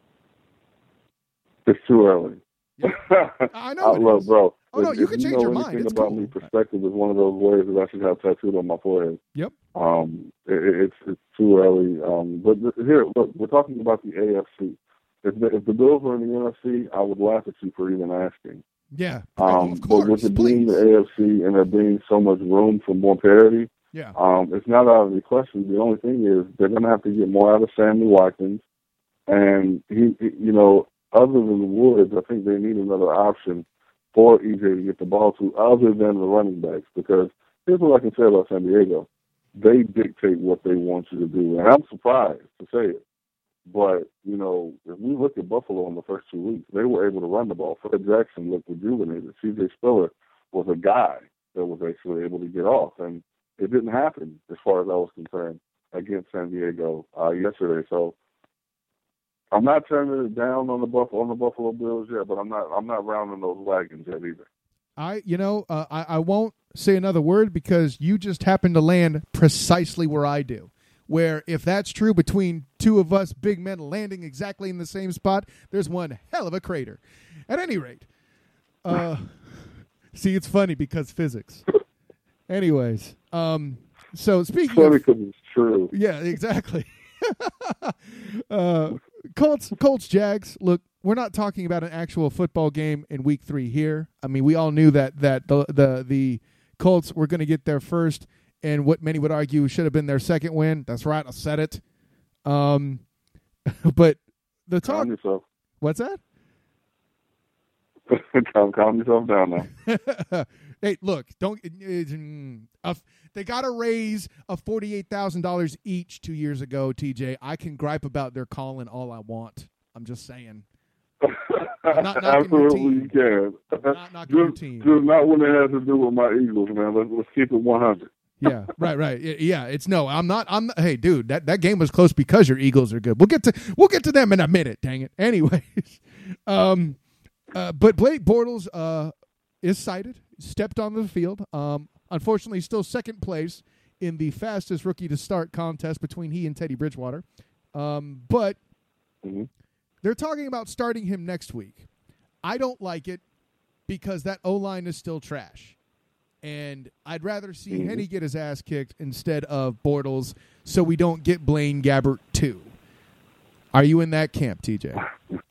It's too early. Yeah. I know. I love, bro. Oh, no, if, you if can you change know your anything mind. It's about cool. me, perspective is one of those words that I should have tattooed on my forehead. Yep. Um, it, it's it's too early. Um, but th- here, look, we're talking about the A F C. If the, if the Bills were in the N F C, I would laugh at you for even asking. Yeah. Um, of course. But with it please. being the A F C and there being so much room for more parity, yeah. um, it's not out of the question. The only thing is they're going to have to get more out of Sammy Watkins. And, he, he, you know, other than Woods, I think they need another option for E J to get the ball to other than the running backs. Because here's what I can say about San Diego. They dictate what they want you to do. And I'm surprised to say it. But, you know, if we look at Buffalo in the first two weeks, they were able to run the ball. Fred Jackson looked rejuvenated. C J Spiller was a guy that was actually able to get off. And it didn't happen, as far as I was concerned, against San Diego uh, yesterday. So I'm not turning it down on the Buffalo on the Buffalo Bills yet, but I'm not I'm not rounding those wagons yet either. I, you know, uh, I, I won't say another word because you just happen to land precisely where I do. Where if that's true between two of us big men landing exactly in the same spot, there's one hell of a crater. At any rate, uh, see, it's funny because physics. Anyways, um, so speaking it's funny of... because it's true. Yeah, exactly. uh, Colts, Colts, Jags, look, we're not talking about an actual football game in week three here. I mean, we all knew that, that the, the, the Colts were going to get there first. And what many would argue should have been their second win. That's right, I said it. Um, but the talk. Calm yourself. What's that? calm, calm yourself down now. Hey, look, don't. Uh, they got a raise of forty-eight thousand dollars each two years ago. T J, I can gripe about their calling all I want. I'm just saying. I'm not Absolutely, you can. I'm not knocking your team. Just not when it has to do with my Eagles, man. Let's, let's keep it one hundred. Yeah, right, right. Yeah, it's no. I'm not. I'm. Not, hey, dude, that, that game was close because your Eagles are good. We'll get to we'll get to them in a minute. Dang it. Anyways, um, uh, but Blake Bortles uh is cited, stepped on the field. Um, unfortunately, still second place in the fastest rookie to start contest between he and Teddy Bridgewater. Um, but mm-hmm. they're talking about starting him next week. I don't like it because that O-line is still trash. And I'd rather see mm-hmm. Henny get his ass kicked instead of Bortles so we don't get Blaine Gabbert too. Are you in that camp, T J?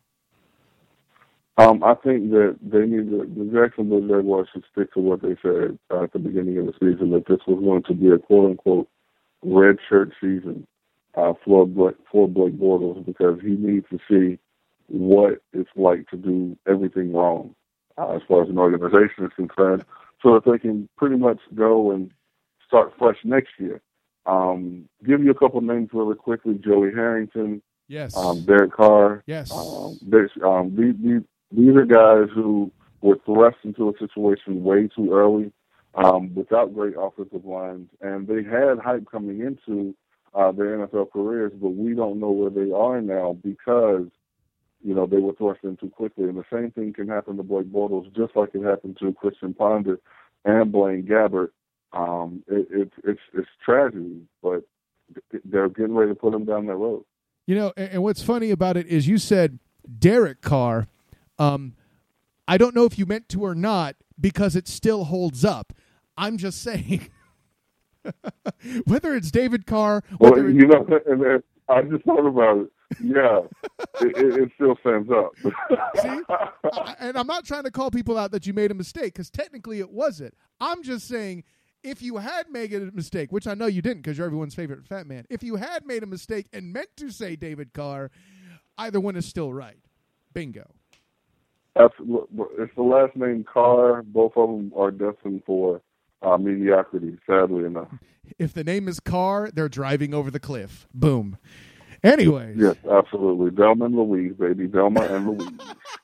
Um, I think that they need to, the Jacksonville Jaguars should stick to what they said uh, at the beginning of the season, that this was going to be a quote-unquote red shirt season uh, for, Blake, for Blake Bortles, because he needs to see what it's like to do everything wrong uh, as far as an organization is concerned, so that they can pretty much go and start fresh next year. Um, give you a couple names really quickly: Joey Harrington, yes, um, Derek Carr, yes. Um, um, these, these, these are guys who were thrust into a situation way too early, um, without great offensive lines, and they had hype coming into uh, their N F L careers, but we don't know where they are now because, you know, they were thrust in too quickly. And the same thing can happen to Blake Bortles, just like it happened to Christian Ponder and Blaine Gabbert. Um, it, it, it's it's tragedy, but they're getting ready to put him down that road. You know, and, and what's funny about it is you said Derek Carr. Um, I don't know if you meant to or not because it still holds up. I'm just saying, whether it's David Carr, well, whether you know, and, and I just thought about it. Yeah, it, it, it still stands up. See, I, and I'm not trying to call people out that you made a mistake because technically it wasn't. I'm just saying, if you had made a mistake, which I know you didn't because you're everyone's favorite fat man, if you had made a mistake and meant to say David Carr, either one is still right. Bingo. That's, it's the last name Carr. Both of them are destined for uh, mediocrity, sadly enough. If the name is Carr, they're driving over the cliff. Boom. Anyways. Yes, absolutely. Delma and Louise, baby. Delma and Louise.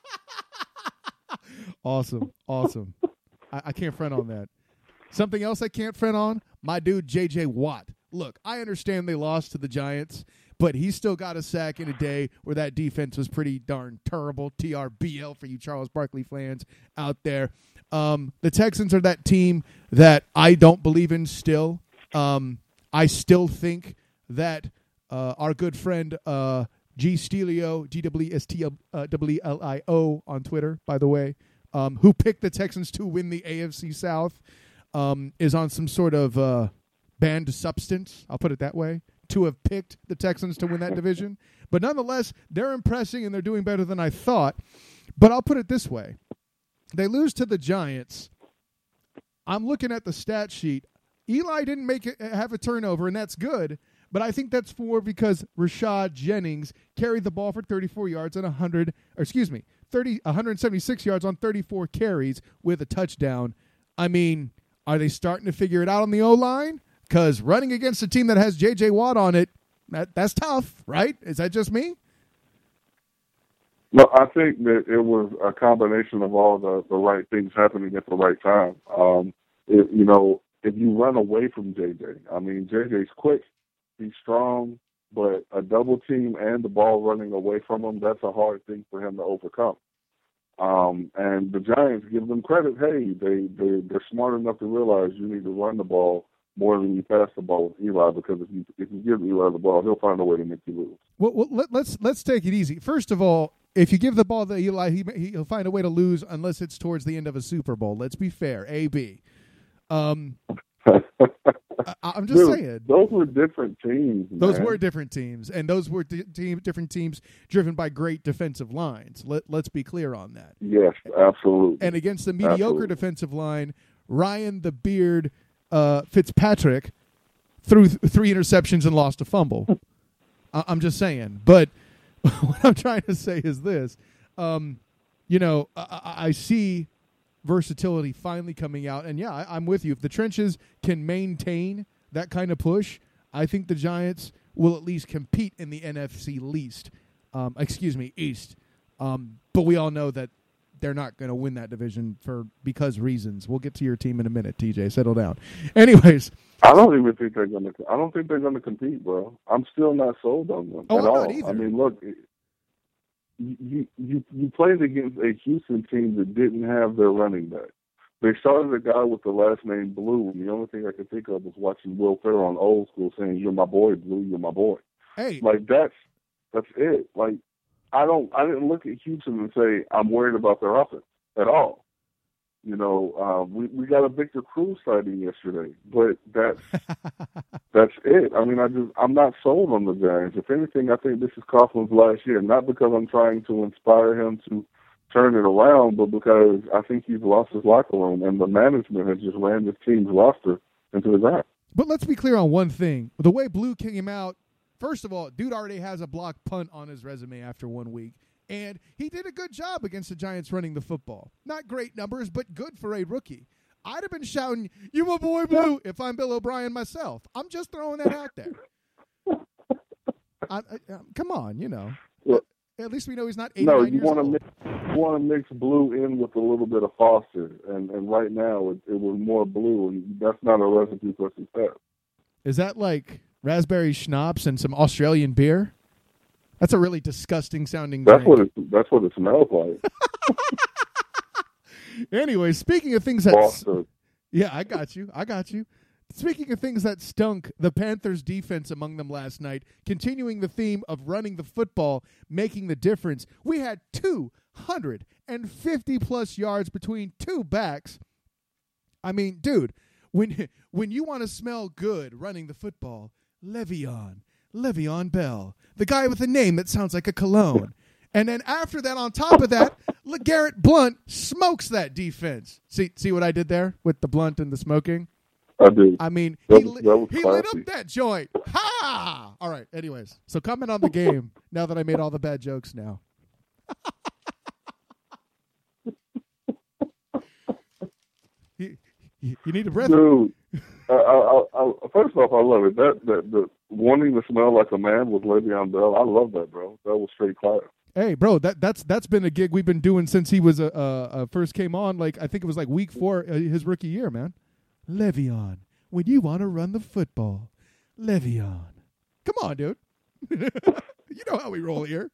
Awesome. Awesome. I, I can't front on that. Something else I can't front on, my dude J J Watt. Look, I understand they lost to the Giants, but he still got a sack in a day where that defense was pretty darn terrible. T R B L for you Charles Barkley fans out there. Um, the Texans are that team that I don't believe in still. Um, I still think that uh, our good friend uh, G Stelio, G W S T W L I O on Twitter, by the way, um, who picked the Texans to win the A F C South, um, is on some sort of uh, banned substance, I'll put it that way, to have picked the Texans to win that division. But nonetheless, they're impressing and they're doing better than I thought. But I'll put it this way. They lose to the Giants. I'm looking at the stat sheet. Eli didn't make it, have a turnover, and that's good. But I think that's for because Rashad Jennings carried the ball for thirty-four yards and one hundred, or excuse me, thirty, one hundred seventy-six yards on thirty-four carries with a touchdown. I mean, are they starting to figure it out on the O-line? Because running against a team that has J J Watt on it, that that's tough, right? Is that just me? No, I think that it was a combination of all the, the right things happening at the right time. Um, it, you know, if you run away from J J, I mean, J J's quick. He's strong, but a double team and the ball running away from him, that's a hard thing for him to overcome. Um, and the Giants, give them credit, hey, they, they, they're smart enough to realize you need to run the ball more than you pass the ball with Eli, because if you, if you give Eli the ball, he'll find a way to make you lose. Well, well let, let's let's take it easy. First of all, if you give the ball to Eli, he, he'll find a way to lose unless it's towards the end of a Super Bowl. Let's be fair, A, B. Um, I, I'm just Dude, saying. Those were different teams. Those man. were different teams, and those were di- team, different teams driven by great defensive lines. Let, let's be clear on that. Yes, absolutely. And against the mediocre absolutely. defensive line, Ryan the Beard uh, Fitzpatrick threw th- three interceptions and lost a fumble. I- I'm just saying. But what I'm trying to say is this. Um, you know, I, I see versatility finally coming out. And, yeah, I, I'm with you. If the trenches can maintain that kind of push, I think the Giants will at least compete in the N F C least. Um, excuse me, East. Um, but we all know that they're not going to win that division for because reasons. We'll get to your team in a minute, T J. Settle down. Anyways. I don't even think they're going to – I don't think they're going to compete, bro. I'm still not sold on them oh, at I'm all. Not either. I mean, look – You, you you played against a Houston team that didn't have their running back. They started a guy with the last name Blue, and the only thing I could think of was watching Will Ferrell on Old School saying, "You're my boy, Blue. You're my boy." Hey, like that's that's it. Like I don't I didn't look at Houston and say I'm worried about their offense at all. You know, uh, we we got a Victor Cruz sighting yesterday, but that's that's it. I mean, I just I'm not sold on the Giants. If anything, I think this is Coughlin's last year, not because I'm trying to inspire him to turn it around, but because I think he's lost his locker room, and the management has just ran this team's roster into the ground. But let's be clear on one thing: the way Blue came out, first of all, dude already has a blocked punt on his resume after one week. And he did a good job against the Giants running the football. Not great numbers, but good for a rookie. I'd have been shouting, "You my boy, Blue," if I'm Bill O'Brien myself. I'm just throwing that out there. I, I, um, come on, you know. Well, At least we know he's not eighty-nine no, you years want to old. mix, you want to mix Blue in with a little bit of Foster, and, and right now it, it was more Blue, and that's not a recipe for success. Is that like raspberry schnapps and some Australian beer? That's a really disgusting sounding That's drink. what it. That's what it smells like. Anyway, speaking of things that, Foster. yeah, I got you, I got you. Speaking of things that stunk, the Panthers' defense among them last night, continuing the theme of running the football, making the difference. We had two hundred fifty plus yards between two backs. I mean, dude, when when you want to smell good running the football, Le'Veon. Le'Veon Bell, the guy with a name that sounds like a cologne. And then after that, on top of that, LeGarrette Blount smokes that defense. See see what I did there with the blunt and the smoking? I do. I mean, That he, was- li- that was he lit classy. up that joint. Ha! All right, anyways. So comment on the game now that I made all the bad jokes now. you, you, you need a breath? Dude, I, I, I, first off, I love it. That, that the wanting to smell like a man with Le'Veon Bell, I love that, bro. That was straight class. Hey, bro, that that's that's been a gig we've been doing since he was uh, uh, first came on. Like I think it was like week four, uh, his rookie year, man. Le'Veon, when you want to run the football, Le'Veon. Come on, dude. You know how we roll here.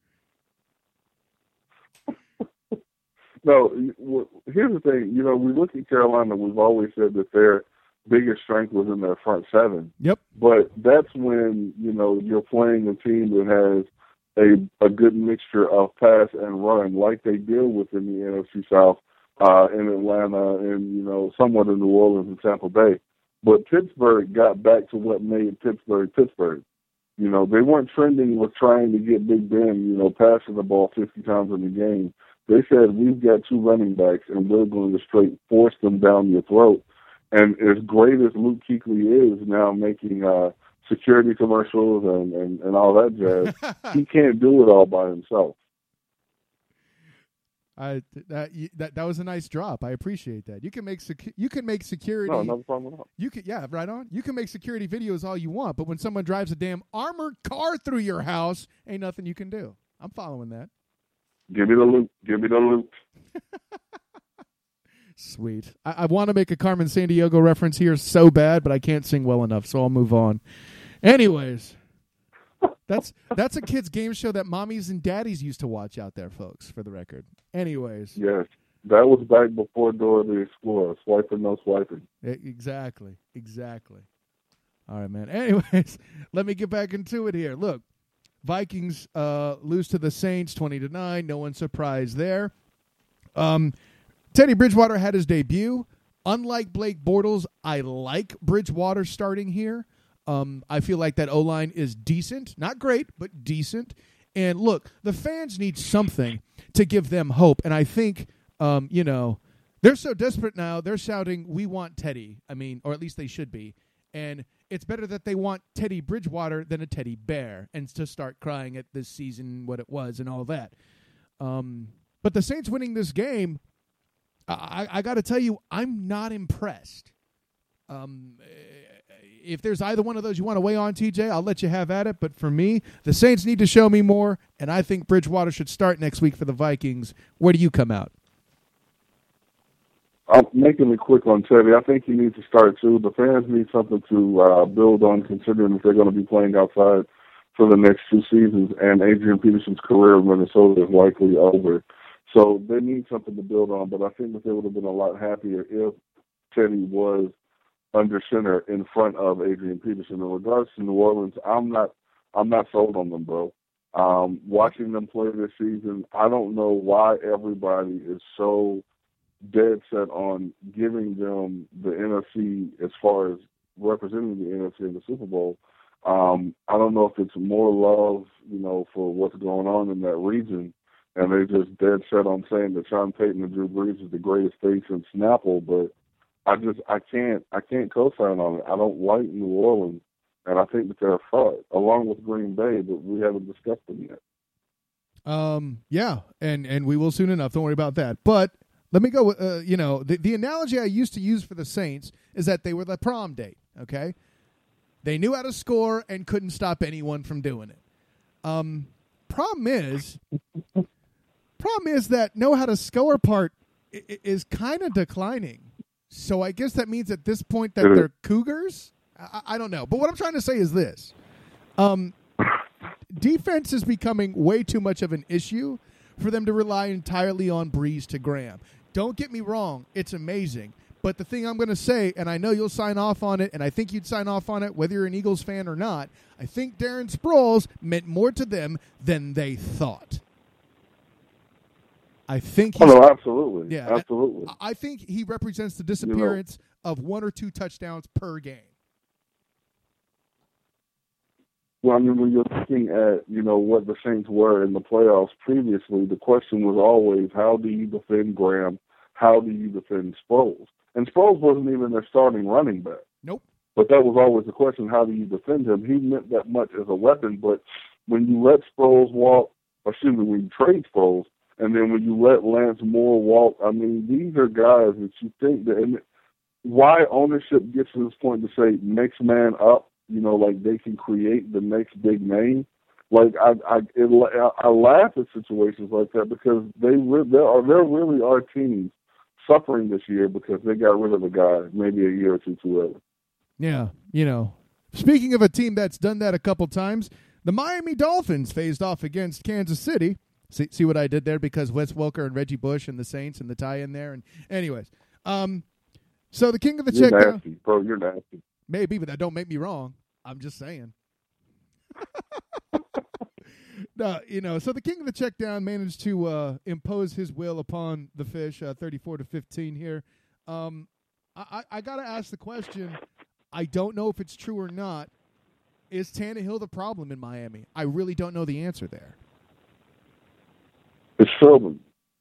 No, w- here's the thing. You know, we look at Carolina, we've always said that their biggest strength was in their front seven. Yep. But that's when, you know, you're playing a team that has a a good mixture of pass and run, like they deal with in the N F C South, uh, in Atlanta, and you know, somewhat in New Orleans and Tampa Bay. But Pittsburgh got back to what made Pittsburgh Pittsburgh. You know, they weren't trending with trying to get Big Ben, you know, passing the ball fifty times in the game. They said, we've got two running backs, and we're going to straight force them down your throat. And as great as Luke Kuechly is now making uh, security commercials and, and, and all that jazz, he can't do it all by himself. I that that that was a nice drop. I appreciate that. You can make secu- you can make security. No, no problem at all. You can yeah, right on. You can make security videos all you want, but when someone drives a damn armored car through your house, ain't nothing you can do. I'm following that. Give me the loot. Give me the loot. Sweet. I, I want to make a Carmen Sandiego reference here so bad, but I can't sing well enough, so I'll move on. Anyways. That's that's a kid's game show that mommies and daddies used to watch out there, folks, for the record. Anyways. Yes. That was back before Dora the Explorer. Swiping, no swiping. Exactly. Exactly. All right, man. Anyways, let me get back into it here. Look, Vikings uh, lose to the Saints twenty to nine. No one's surprised there. Um, Teddy Bridgewater had his debut. Unlike Blake Bortles, I like Bridgewater starting here. Um, I feel like that O-line is decent. Not great, but decent. And look, the fans need something to give them hope. And I think, um, you know, they're so desperate now, they're shouting, we want Teddy. I mean, or at least they should be. And it's better that they want Teddy Bridgewater than a teddy bear and to start crying at this season, what it was and all that. Um, but the Saints winning this game, I, I got to tell you, I'm not impressed. Um If there's either one of those you want to weigh on, T J, I'll let you have at it. But for me, the Saints need to show me more, and I think Bridgewater should start next week for the Vikings. Where do you come out? I'm making it quick on Teddy. I think he needs to start, too. The fans need something to uh, build on, considering that they're going to be playing outside for the next two seasons, and Adrian Peterson's career in Minnesota is likely over. So they need something to build on, but I think that they would have been a lot happier if Teddy was under center in front of Adrian Peterson. In regards to New Orleans, I'm not I'm not sold on them, bro. Um, watching them play this season, I don't know why everybody is so dead set on giving them the N F C as far as representing the N F C in the Super Bowl. Um, I don't know if it's more love, you know, for what's going on in that region, and they're just dead set on saying that Sean Payton and Drew Brees is the greatest face in Snapple, but I just I can't I can't co-sign on it. I don't like New Orleans, and I think that they're a fraud, along with Green Bay, but we haven't discussed them yet. Um, yeah, and and we will soon enough. Don't worry about that. But let me go. Uh, you know, the the analogy I used to use for the Saints is that they were the prom date. Okay, they knew how to score and couldn't stop anyone from doing it. Um, problem is, problem is that know how to score part is kind of declining. So I guess that means at this point that they're Cougars? I, I don't know. But what I'm trying to say is this. Um, defense is becoming way too much of an issue for them to rely entirely on Brees to Graham. Don't get me wrong. It's amazing. But the thing I'm going to say, and I know you'll sign off on it, and I think you'd sign off on it whether you're an Eagles fan or not, I think Darren Sproles meant more to them than they thought. I think he's, oh, no, absolutely. Yeah, absolutely. I, I think he represents the disappearance you know, of one or two touchdowns per game. Well, I mean, when you're looking at, you know, what the Saints were in the playoffs previously, the question was always, how do you defend Graham? How do you defend Sproles? And Sproles wasn't even their starting running back. Nope. But that was always the question, how do you defend him? He meant that much as a weapon, but when you let Sproles walk, or excuse me, when you trade Sproles, and then when you let Lance Moore walk, I mean, these are guys that you think that, and why ownership gets to this point to say next man up, you know, like they can create the next big name. Like I, I, it, I laugh at situations like that because they, there are, there really are teams suffering this year because they got rid of a guy maybe a year or two too early. Yeah, you know, speaking of a team that's done that a couple times, the Miami Dolphins faced off against Kansas City. See, see what I did there because Wes Welker and Reggie Bush and the Saints and the tie-in there. And anyways, um, so the king of the you're check nasty, down, bro. You're nasty. Maybe, but that don't make me wrong. I'm just saying. No, you know, so the king of the check down managed to uh, impose his will upon the Fish, uh, thirty-four to fifteen here. Um, I, I, I got to ask the question. I don't know if it's true or not. Is Tannehill the problem in Miami? I really don't know the answer there. It's Philbin.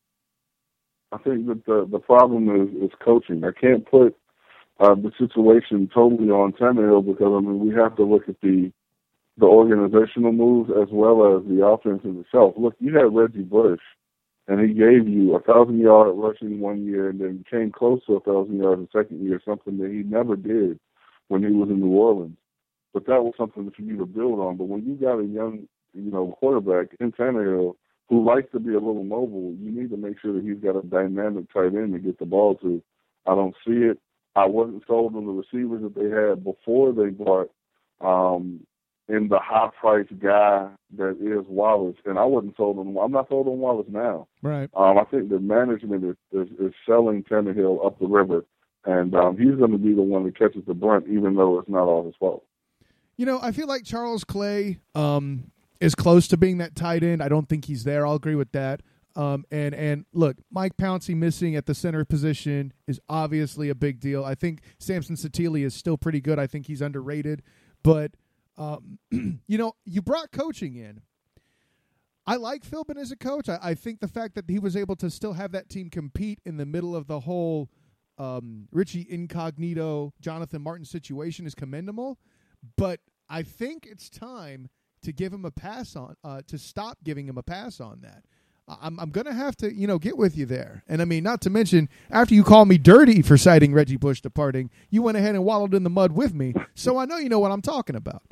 I think that the, the problem is, is coaching. I can't put uh, the situation totally on Tannehill because, I mean, we have to look at the the organizational moves as well as the offense in itself. Look, you had Reggie Bush, and he gave you a thousand-yard rushing one year and then came close to a thousand yards the second year, something that he never did when he was in New Orleans. But that was something that you need to build on. But when you got a young, you know, quarterback in Tannehill who likes to be a little mobile, you need to make sure that he's got a dynamic tight end to get the ball to. I don't see it. I wasn't sold on the receivers that they had before they brought um, in the high-priced guy that is Wallace, and I wasn't sold on. I'm not sold on Wallace now. Right. Um, I think the management is, is, is selling Tannehill up the river, and um, he's going to be the one that catches the brunt, even though it's not all his fault. You know, I feel like Charles Clay um, is close to being that tight end. I don't think he's there. I'll agree with that. Um, and, and look, Mike Pouncey missing at the center position is obviously a big deal. I think Samson Satili is still pretty good. I think he's underrated. But, um, you know, you brought coaching in. I like Philbin as a coach. I, I think the fact that he was able to still have that team compete in the middle of the whole um, Richie Incognito, Jonathan Martin situation is commendable. But I think it's time to give him a pass on, uh, to stop giving him a pass on that. I'm, I'm going to have to, you know, get with you there. And, I mean, not to mention, after you called me dirty for citing Reggie Bush departing, you went ahead and wallowed in the mud with me. So I know you know what I'm talking about.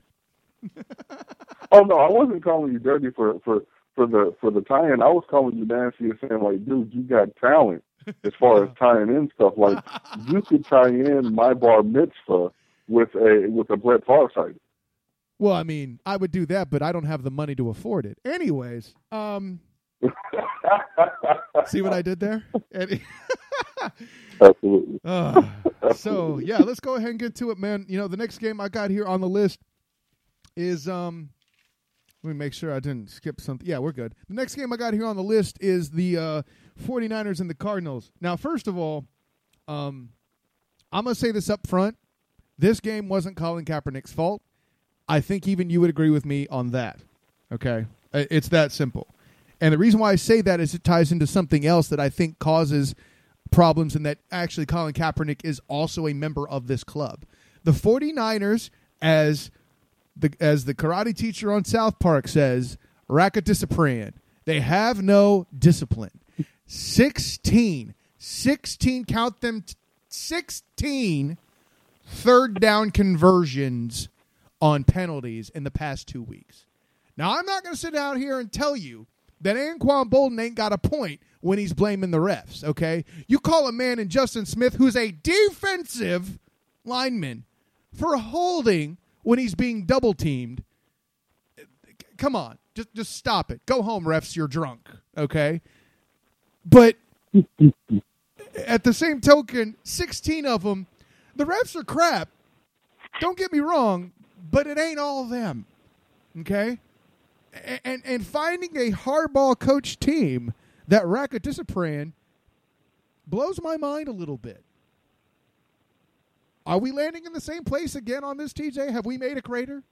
Oh, no, I wasn't calling you dirty for, for, for the for the tie-in. I was calling you nasty and saying, like, dude, you got talent as far as tying in stuff. Like, you could tie in my bar mitzvah with a with a Brett Favre site. Well, I mean, I would do that, but I don't have the money to afford it. Anyways, um, see what I did there? Absolutely. Uh, so, yeah, let's go ahead and get to it, man. You know, the next game I got here on the list is, um, let me make sure I didn't skip something. Yeah, we're good. The next game I got here on the list is the uh, 49ers and the Cardinals. Now, first of all, um, I'm going to say this up front. This game wasn't Colin Kaepernick's fault. I think even you would agree with me on that. Okay? It's that simple. And the reason why I say that is it ties into something else that I think causes problems, and that actually Colin Kaepernick is also a member of this club. The 49ers, as the as the karate teacher on South Park says, Rakadiscipline. They have no discipline. sixteen. sixteen, count them, sixteen third down conversions on penalties in the past two weeks. Now, I'm not going to sit out here and tell you that Anquan Bolden ain't got a point when he's blaming the refs, okay? You call a man in Justin Smith who's a defensive lineman for holding when he's being double-teamed. Come on. Just, just stop it. Go home, refs. You're drunk, okay? But at the same token, sixteen of them, the refs are crap. Don't get me wrong, but it ain't all them, okay? And and, and finding a hardball coach team that Rakadiscipline blows my mind a little bit. Are we landing in the same place again on this, T J? Have we made a crater?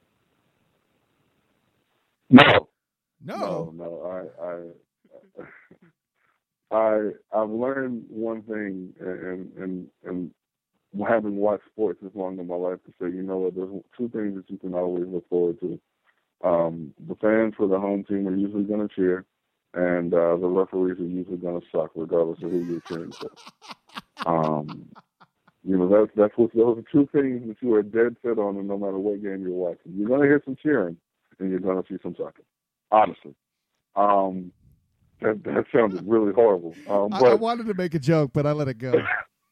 No. No. No, no. I, I, I, I've learned one thing, and and and having watched sports this long in my life, to say, you know what, there's two things that you can always look forward to. Um, the fans for the home team are usually going to cheer, and uh, the referees are usually going to suck, regardless of who you're cheering for. Um, you know, that's that's what those are two things that you are dead set on, and no matter what game you're watching, you're going to hear some cheering, and you're going to see some sucking. Honestly, um, that that sounded really horrible. Um, but, I, I wanted to make a joke, but I let it go.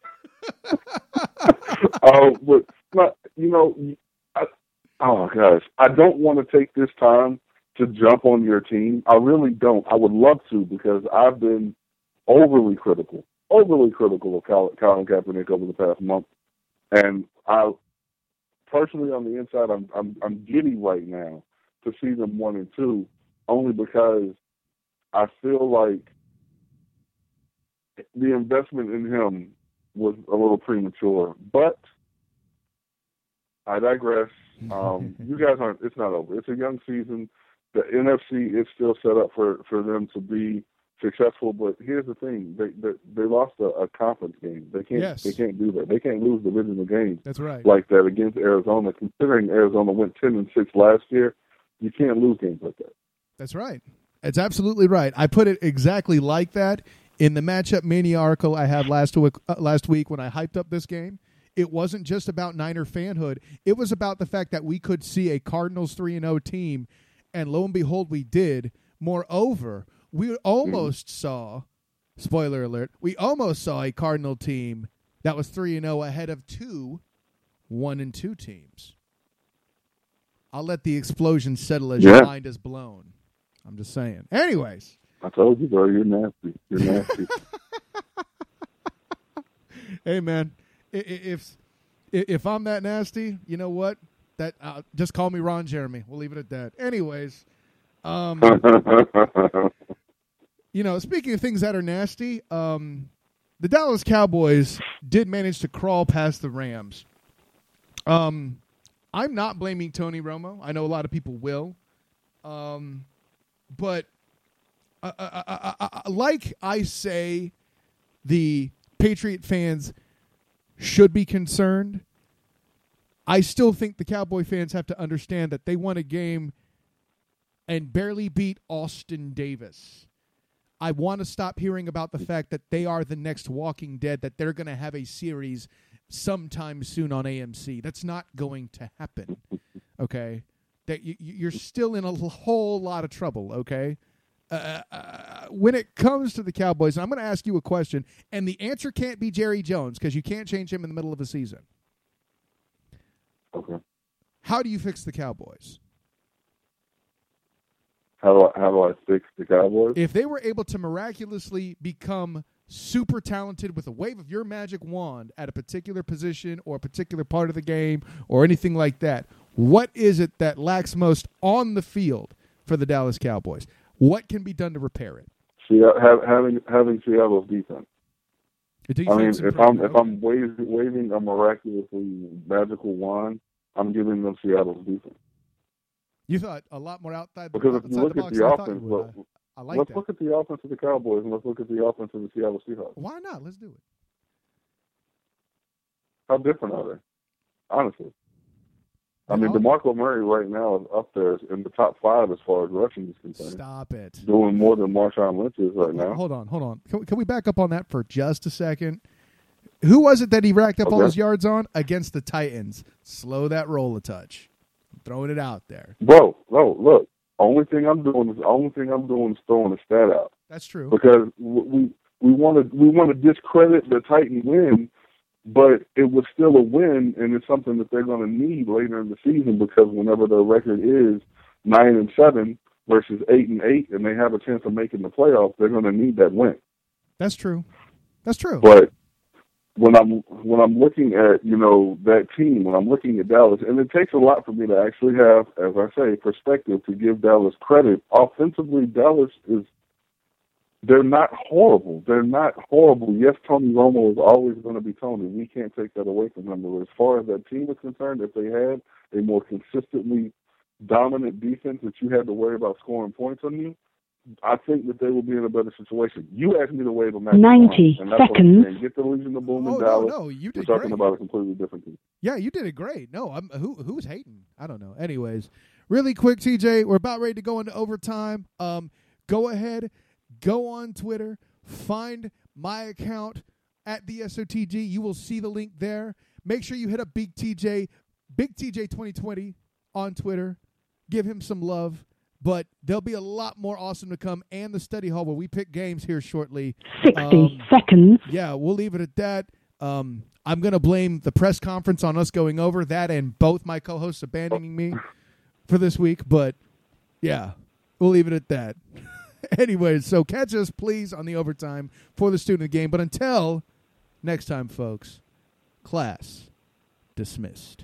Oh, but, but you know, I, oh gosh, I don't want to take this time to jump on your team. I really don't. I would love to, because I've been overly critical, overly critical of Colin, Colin Kaepernick over the past month, and I personally, on the inside, I'm I'm, I'm giddy right now to see them one and two, only because I feel like the investment in him was a little premature. But I digress. Um, you guys aren't. It's not over. It's a young season. The N F C is still set up for, for them to be successful. But here's the thing: they they, they lost a, a conference game. They can't. Yes. They can't do that. They can't lose divisional games. That's right. Like that against Arizona. Considering Arizona went ten and six last year, you can't lose games like that. That's right. It's absolutely right. I put it exactly like that in the Matchup Mania article I had last week. Uh, last week when I hyped up this game. It wasn't just about Niner fanhood. It was about the fact that we could see a Cardinals three and oh team, and lo and behold, we did. Moreover, we almost mm. saw, spoiler alert, we almost saw a Cardinal team that was three and oh ahead of two one and two teams. I'll let the explosion settle as yeah. your mind is blown. I'm just saying. Anyways. I told you, bro, you're nasty. You're nasty. Hey, man. If if I'm that nasty, you know what? That uh, just call me Ron Jeremy. We'll leave it at that. Anyways, um, you know, speaking of things that are nasty, um, the Dallas Cowboys did manage to crawl past the Rams. Um, I'm not blaming Tony Romo. I know a lot of people will, um, but uh, uh, uh, uh, uh, like I say, the Patriot fans should be concerned. I still think the Cowboy fans have to understand that they won a game and barely beat Austin Davis. I want to stop hearing about the fact that they are the next Walking Dead, that they're going to have a series sometime soon on A M C. That's not going to happen, okay? That you, you're still in a whole lot of trouble, okay? Uh, uh, when it comes to the Cowboys, I'm going to ask you a question, and the answer can't be Jerry Jones because you can't change him in the middle of a season. Okay. How do you fix the Cowboys? How do I, how do I fix the Cowboys? If they were able to miraculously become super talented with a wave of your magic wand at a particular position or a particular part of the game or anything like that, what is it that lacks most on the field for the Dallas Cowboys? What can be done to repair it? See, have, having having Seattle's defense. I mean, if I'm if I'm waving, waving a miraculously magical wand, I'm giving them Seattle's defense. You thought a lot more outside the, because outside if you look the at box the I offense, would, look, I like let's that. look at the offense of the Cowboys and let's look at the offense of the Seattle Seahawks. Why not? Let's do it. How different are they? Honestly. I They mean, are. DeMarco Murray right now is up there in the top five as far as rushing is concerned. Stop it. Doing more than Marshawn Lynch is right now. Hold on, hold on. Can, can we back up on that for just a second? Who was it that he racked up Okay. all his yards on? Against the Titans. Slow that roll a touch. I'm throwing it out there. Bro, bro, look. Only thing I'm doing is only thing I'm doing is throwing a stat out. That's true. Because we we want to we want to discredit the Titan win, but it was still a win, and it's something that they're going to need later in the season because whenever their record is nine and seven versus eight and eight, and they have a chance of making the playoffs, they're going to need that win. That's true. That's true. But when I'm when I'm looking at you know that team, when I'm looking at Dallas, and it takes a lot for me to actually have, as I say, perspective to give Dallas credit. Offensively, Dallas is. They're not horrible. They're not horrible. Yes, Tony Romo is always going to be Tony. We can't take that away from him. But as far as that team is concerned, if they had a more consistently dominant defense that you had to worry about scoring points on you, I think that they will be in a better situation. You asked me to wave a match. ninety and that's seconds. What I'm saying. Get the Legion of Boom in oh, Dallas. no, no, you did We're talking great. about a completely different team. Yeah, you did it great. No, I'm who who's hating? I don't know. Anyways, really quick, T J, we're about ready to go into overtime. Um, go ahead, go on Twitter, find my account at the S O T G. You will see the link there. Make sure you hit up Big T J, Big T J twenty twenty on Twitter. Give him some love. But there'll be a lot more awesome to come, and the study hall where we pick games here shortly. sixty Um, seconds. Yeah, we'll leave it at that. Um, I'm going to blame the press conference on us going over that and both my co-hosts abandoning me for this week. But, yeah, we'll leave it at that. Anyways, so catch us, please, on the overtime for the student of the game. But until next time, folks, class dismissed.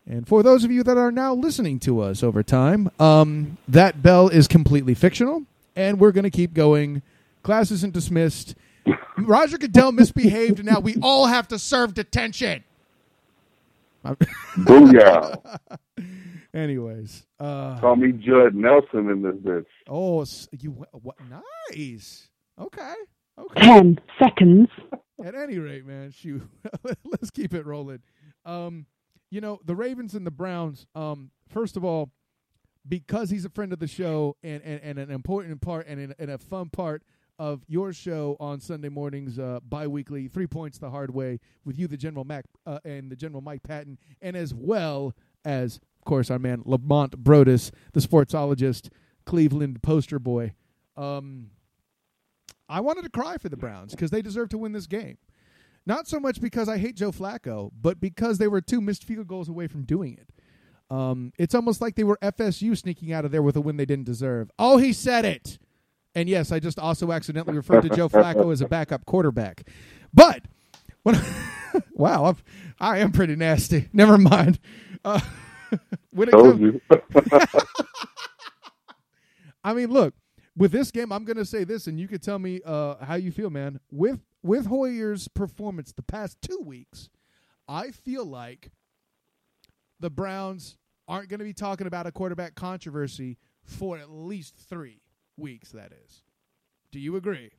And for those of you that are now listening to us over time, um, that bell is completely fictional, and we're going to keep going. Class isn't dismissed. Roger Goodell misbehaved, and now we all have to serve detention. Booyah. Anyways. Uh, Call me Judd Nelson in this bitch. Oh, you what? Nice. Okay. Okay. Ten seconds. At any rate, man, shoot. Let's keep it rolling. Um, you know, the Ravens and the Browns, um, first of all, because he's a friend of the show and, and, and an important part and, an, and a fun part of your show on Sunday mornings, uh, bi-weekly, Three Points the Hard Way, with you, the General Mac, uh, and the General Mike Patton, and as well as, of course, our man Lamont Brodus, the sportsologist, Cleveland poster boy. Um, I wanted to cry for the Browns because they deserve to win this game. Not so much because I hate Joe Flacco, but because they were two missed field goals away from doing it. Um, it's almost like they were F S U sneaking out of there with a win they didn't deserve. Oh, he said it. And yes, I just also accidentally referred to Joe Flacco as a backup quarterback. But, when I, wow, I'm, I am pretty nasty. Never mind. Uh, when it Told comes, you. I mean, look, with this game, I'm going to say this, and you could tell me uh, how you feel, man. With with Hoyer's performance the past two weeks, I feel like the Browns aren't going to be talking about a quarterback controversy for at least three weeks, that is. Do you agree?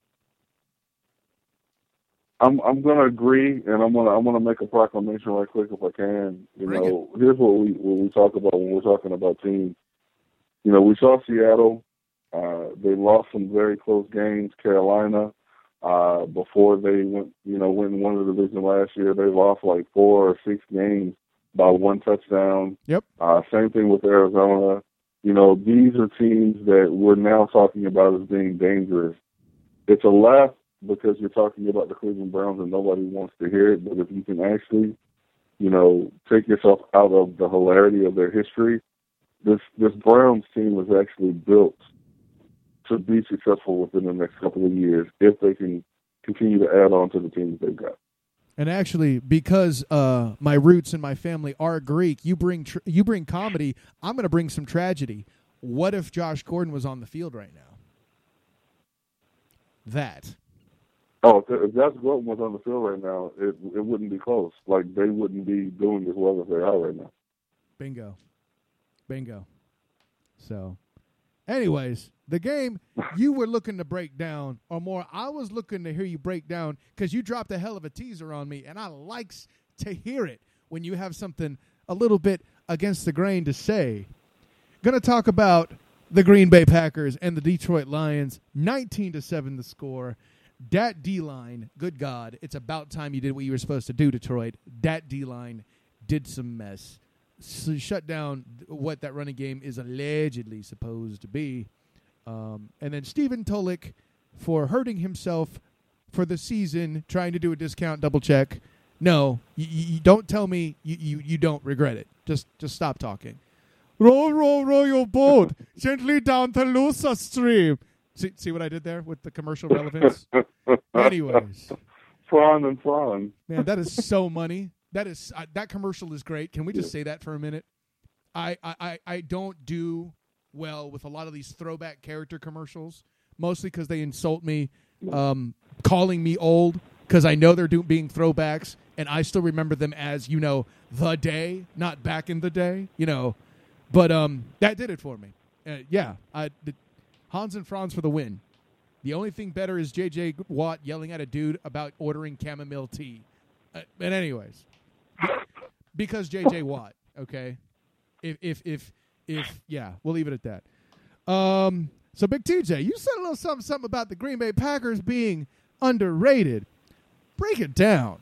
I'm I'm gonna agree, and I'm gonna I'm gonna make a proclamation right quick if I can. You Bring know, it. Here's what we what we talk about when we're talking about teams. You know, we saw Seattle. Uh, they lost some very close games. Carolina, uh, before they went, you know, went and won the division last year, they lost like four or six games by one touchdown. Yep. Uh, same thing with Arizona. You know, these are teams that we're now talking about as being dangerous. It's a laugh because you're talking about the Cleveland Browns and nobody wants to hear it. But if you can actually, you know, take yourself out of the hilarity of their history, this this Browns team was actually built to be successful within the next couple of years if they can continue to add on to the teams they've got. And actually, because uh, my roots and my family are Greek, you bring tr- you bring comedy. I'm going to bring some tragedy. What if Josh Gordon was on the field right now? That. Oh, if Josh Gordon was on the field right now, it it wouldn't be close. Like, they wouldn't be doing as well as they are right now. Bingo. Bingo. So, anyways, the game you were looking to break down, or more, I was looking to hear you break down because you dropped a hell of a teaser on me, and I likes to hear it when you have something a little bit against the grain to say. Going to talk about the Green Bay Packers and the Detroit Lions, nineteen to seven the score. Dat D-line, good God, it's about time you did what you were supposed to do, Detroit. Dat D-line did some mess. So shut down what that running game is allegedly supposed to be. Um, and then Stephen Tulloch for hurting himself for the season, trying to do a discount double check. No, you, you don't tell me you, you, you don't regret it. Just just stop talking. Row, row, row your boat gently down the Lusa stream. See, see what I did there with the commercial relevance? Anyways. Prawn and prawn. Man, that is so money. That is uh, that commercial is great. Can we just say that for a minute? I, I, I don't do well with a lot of these throwback character commercials, mostly because they insult me, um, calling me old, because I know they're do- being throwbacks, and I still remember them as, you know, the day, not back in the day, you know. But um, that did it for me. Uh, yeah, I, the, Hans and Franz for the win. The only thing better is J J Watt yelling at a dude about ordering chamomile tea. Uh, but anyways, because J J Watt, okay? If, if, if, if, yeah, we'll leave it at that. Um, so, Big T J, you said a little something, something about the Green Bay Packers being underrated. Break it down.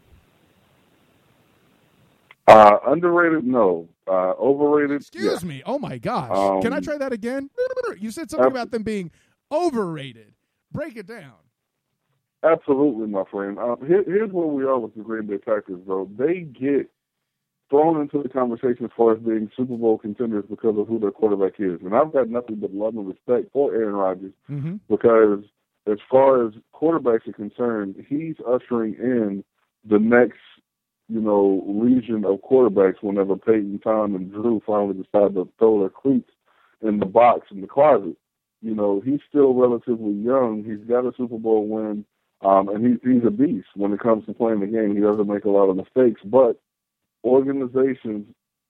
Uh, underrated, no. Uh, overrated, Excuse yeah. me. Oh, my gosh. Um, Can I try that again? You said something about them being overrated. Break it down. Absolutely, my friend. Uh, here, here's where we are with the Green Bay Packers, though. They get thrown into the conversation as far as being Super Bowl contenders because of who their quarterback is. And I've got nothing but love and respect for Aaron Rodgers mm-hmm. because as far as quarterbacks are concerned, he's ushering in the next you know, legion of quarterbacks whenever Peyton, Tom, and Drew finally decide to throw their cleats in the box in the closet. You know, he's still relatively young. He's got a Super Bowl win, um, and he, he's a beast when it comes to playing the game. He doesn't make a lot of mistakes, but organizations'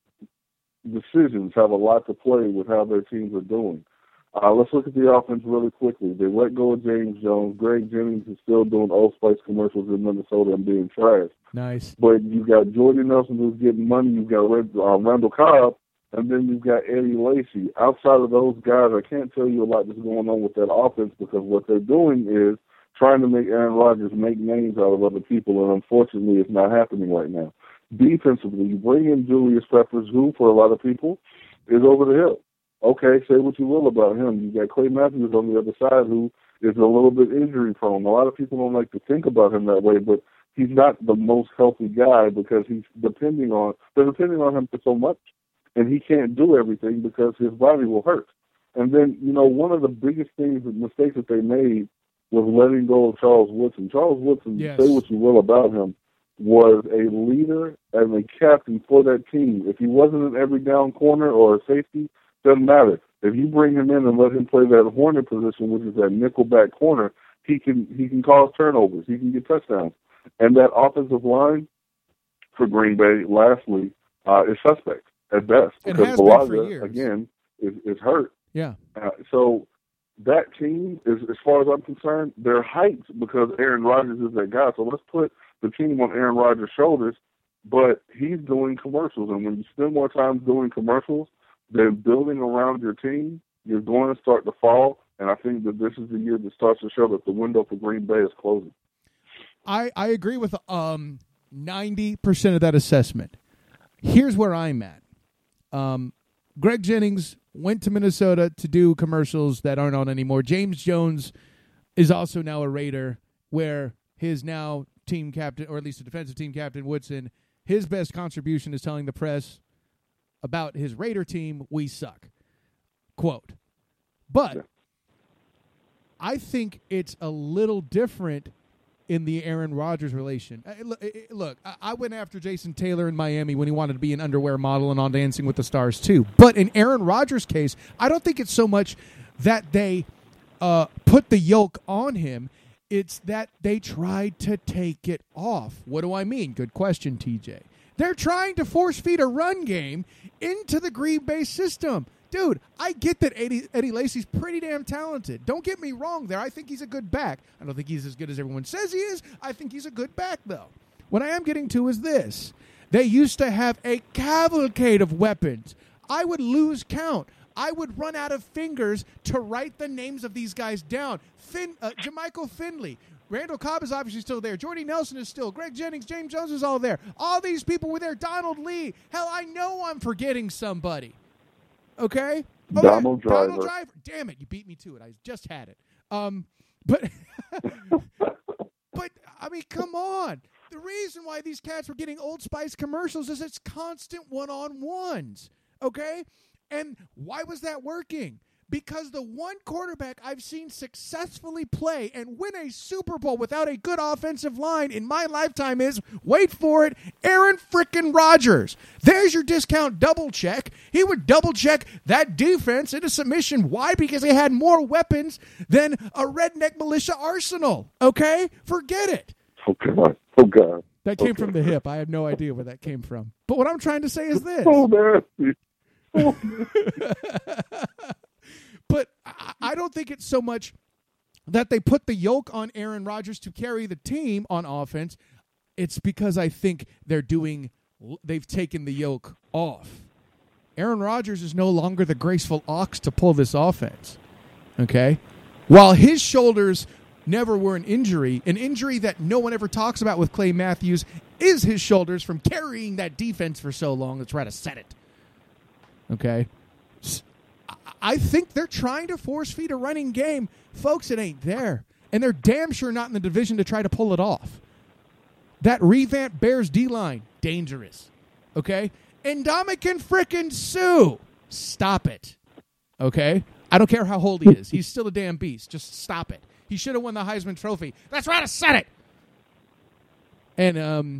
decisions have a lot to play with how their teams are doing. Uh, let's look at the offense really quickly. They let go of James Jones. Greg Jennings is still doing Old Spice commercials in Minnesota and being trash. Nice. But you've got Jordy Nelson who's getting money. You've got Red, uh, Randall Cobb. And then you've got Eddie Lacy. Outside of those guys, I can't tell you a lot that's going on with that offense because what they're doing is trying to make Aaron Rodgers make names out of other people, and unfortunately it's not happening right now. Defensively, you bring in Julius Peppers, who, for a lot of people, is over the hill. Okay, say what you will about him. You got Clay Matthews on the other side who is a little bit injury-prone. A lot of people don't like to think about him that way, but he's not the most healthy guy because he's depending on, they're depending on him for so much. And he can't do everything because his body will hurt. And then, you know, one of the biggest things, the mistakes that they made was letting go of Charles Woodson. Charles Woodson, yes. Say what you will about him, was a leader and a captain for that team. If he wasn't an every down corner or a safety, doesn't matter. If you bring him in and let him play that Horner position, which is that nickelback corner, he can he can cause turnovers. He can get touchdowns. And that offensive line for Green Bay, lastly, uh, is suspect at best because Bulaga, again, is, is hurt. Yeah. Uh, so that team, is, as far as I'm concerned, they're hyped because Aaron Rodgers is that guy. So let's put the team on Aaron Rodgers' shoulders, but he's doing commercials. And when you spend more time doing commercials than building around your team, you're going to start to fall. And I think that this is the year that starts to show that the window for Green Bay is closing. I, I agree with um ninety percent of that assessment. Here's where I'm at. Um, Greg Jennings went to Minnesota to do commercials that aren't on anymore. James Jones is also now a Raider, where his now team captain, or at least a defensive team captain, Woodson, his best contribution is telling the press about his Raider team, we suck. Quote. But I think it's a little different in the Aaron Rodgers relation. Uh, look, I went after Jason Taylor in Miami when he wanted to be an underwear model and on Dancing with the Stars too. But in Aaron Rodgers' case, I don't think it's so much that they uh, put the yoke on him. It's that they tried to take it off. What do I mean? Good question, T J. They're trying to force feed a run game into the Green Bay system. Dude, I get that Eddie, Eddie Lacy's pretty damn talented. Don't get me wrong there. I think he's a good back. I don't think he's as good as everyone says he is. I think he's a good back, though. What I am getting to is this. They used to have a cavalcade of weapons. I would lose count. I would run out of fingers to write the names of these guys down. Fin, uh, Jermichael Finley. Randall Cobb is obviously still there. Jordy Nelson is still. Greg Jennings, James Jones is all there. All these people were there. Donald Lee. Hell, I know I'm forgetting somebody. Okay? Oh, Donald yeah. Driver. Donald Driver. Damn it, you beat me to it. I just had it. Um, but, but I mean, come on. The reason why these cats were getting Old Spice commercials is it's constant one-on-ones. Okay? And why was that working? Because the one quarterback I've seen successfully play and win a Super Bowl without a good offensive line in my lifetime is, wait for it, Aaron frickin' Rodgers. There's your discount double check. He would double check that defense into submission. Why? Because they had more weapons than a redneck militia arsenal. Okay? Forget it. Oh, God. Oh, God. That came okay. from the hip. I have no idea where that came from. But what I'm trying to say is this. Oh, nasty. Oh. But I don't think it's so much that they put the yoke on Aaron Rodgers to carry the team on offense. It's because I think they're doing, they've taken the yoke off. Aaron Rodgers is no longer the graceful ox to pull this offense. Okay? While his shoulders never were an injury, an injury that no one ever talks about with Clay Matthews is his shoulders from carrying that defense for so long to try to set it. Okay? I think they're trying to force feed a running game. Folks, it ain't there. And they're damn sure not in the division to try to pull it off. That revamped Bears D-line, dangerous. Okay? And Ndamukong frickin' Suh, stop it. Okay? I don't care how old he is. He's still a damn beast. Just stop it. He should have won the Heisman Trophy. That's right, I said it. And um,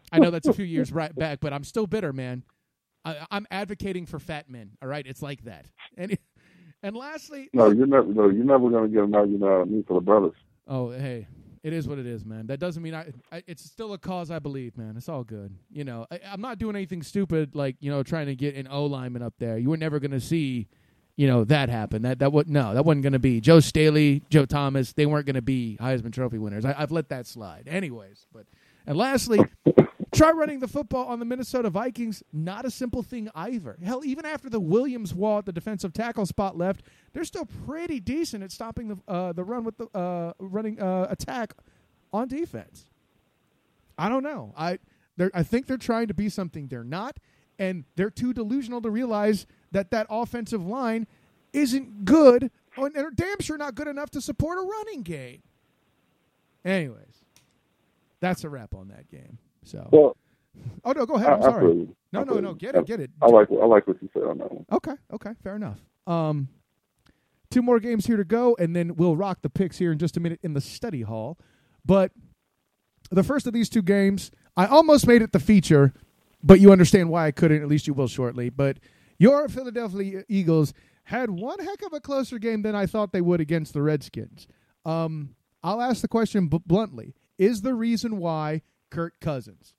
I know that's a few years right back, but I'm still bitter, man. I, I'm advocating for fat men. All right, it's like that. And and lastly, no, you're never no, you're never gonna get an argument out of me for the brothers. Oh, hey, it is what it is, man. That doesn't mean I, I. It's still a cause I believe, man. It's all good. You know, I, I'm not doing anything stupid like you know trying to get an O lineman up there. You were never gonna see, you know, that happen. That that would no, that wasn't gonna be Joe Staley, Joe Thomas. They weren't gonna be Heisman Trophy winners. I, I've let that slide, anyways. But and lastly. Try running the football on the Minnesota Vikings. Not a simple thing either. Hell, even after the Williams wall at the defensive tackle spot left, they're still pretty decent at stopping the uh, the run with the uh, running uh, attack on defense. I don't know. I I think they're trying to be something they're not, and they're too delusional to realize that that offensive line isn't good, and they're damn sure not good enough to support a running game. Anyways, that's a wrap on that game. So, well, oh no, go ahead. I'm I, sorry. I you. No, I no, no. you. Get it, get it. I like I like what you said on that one. Okay, okay, fair enough. Um, two more games here to go, and then we'll rock the picks here in just a minute in the study hall. But the first of these two games, I almost made it the feature, but you understand why I couldn't. At least you will shortly. But your Philadelphia Eagles had one heck of a closer game than I thought they would against the Redskins. Um, I'll ask the question b- bluntly: is the reason why Kirk Cousins?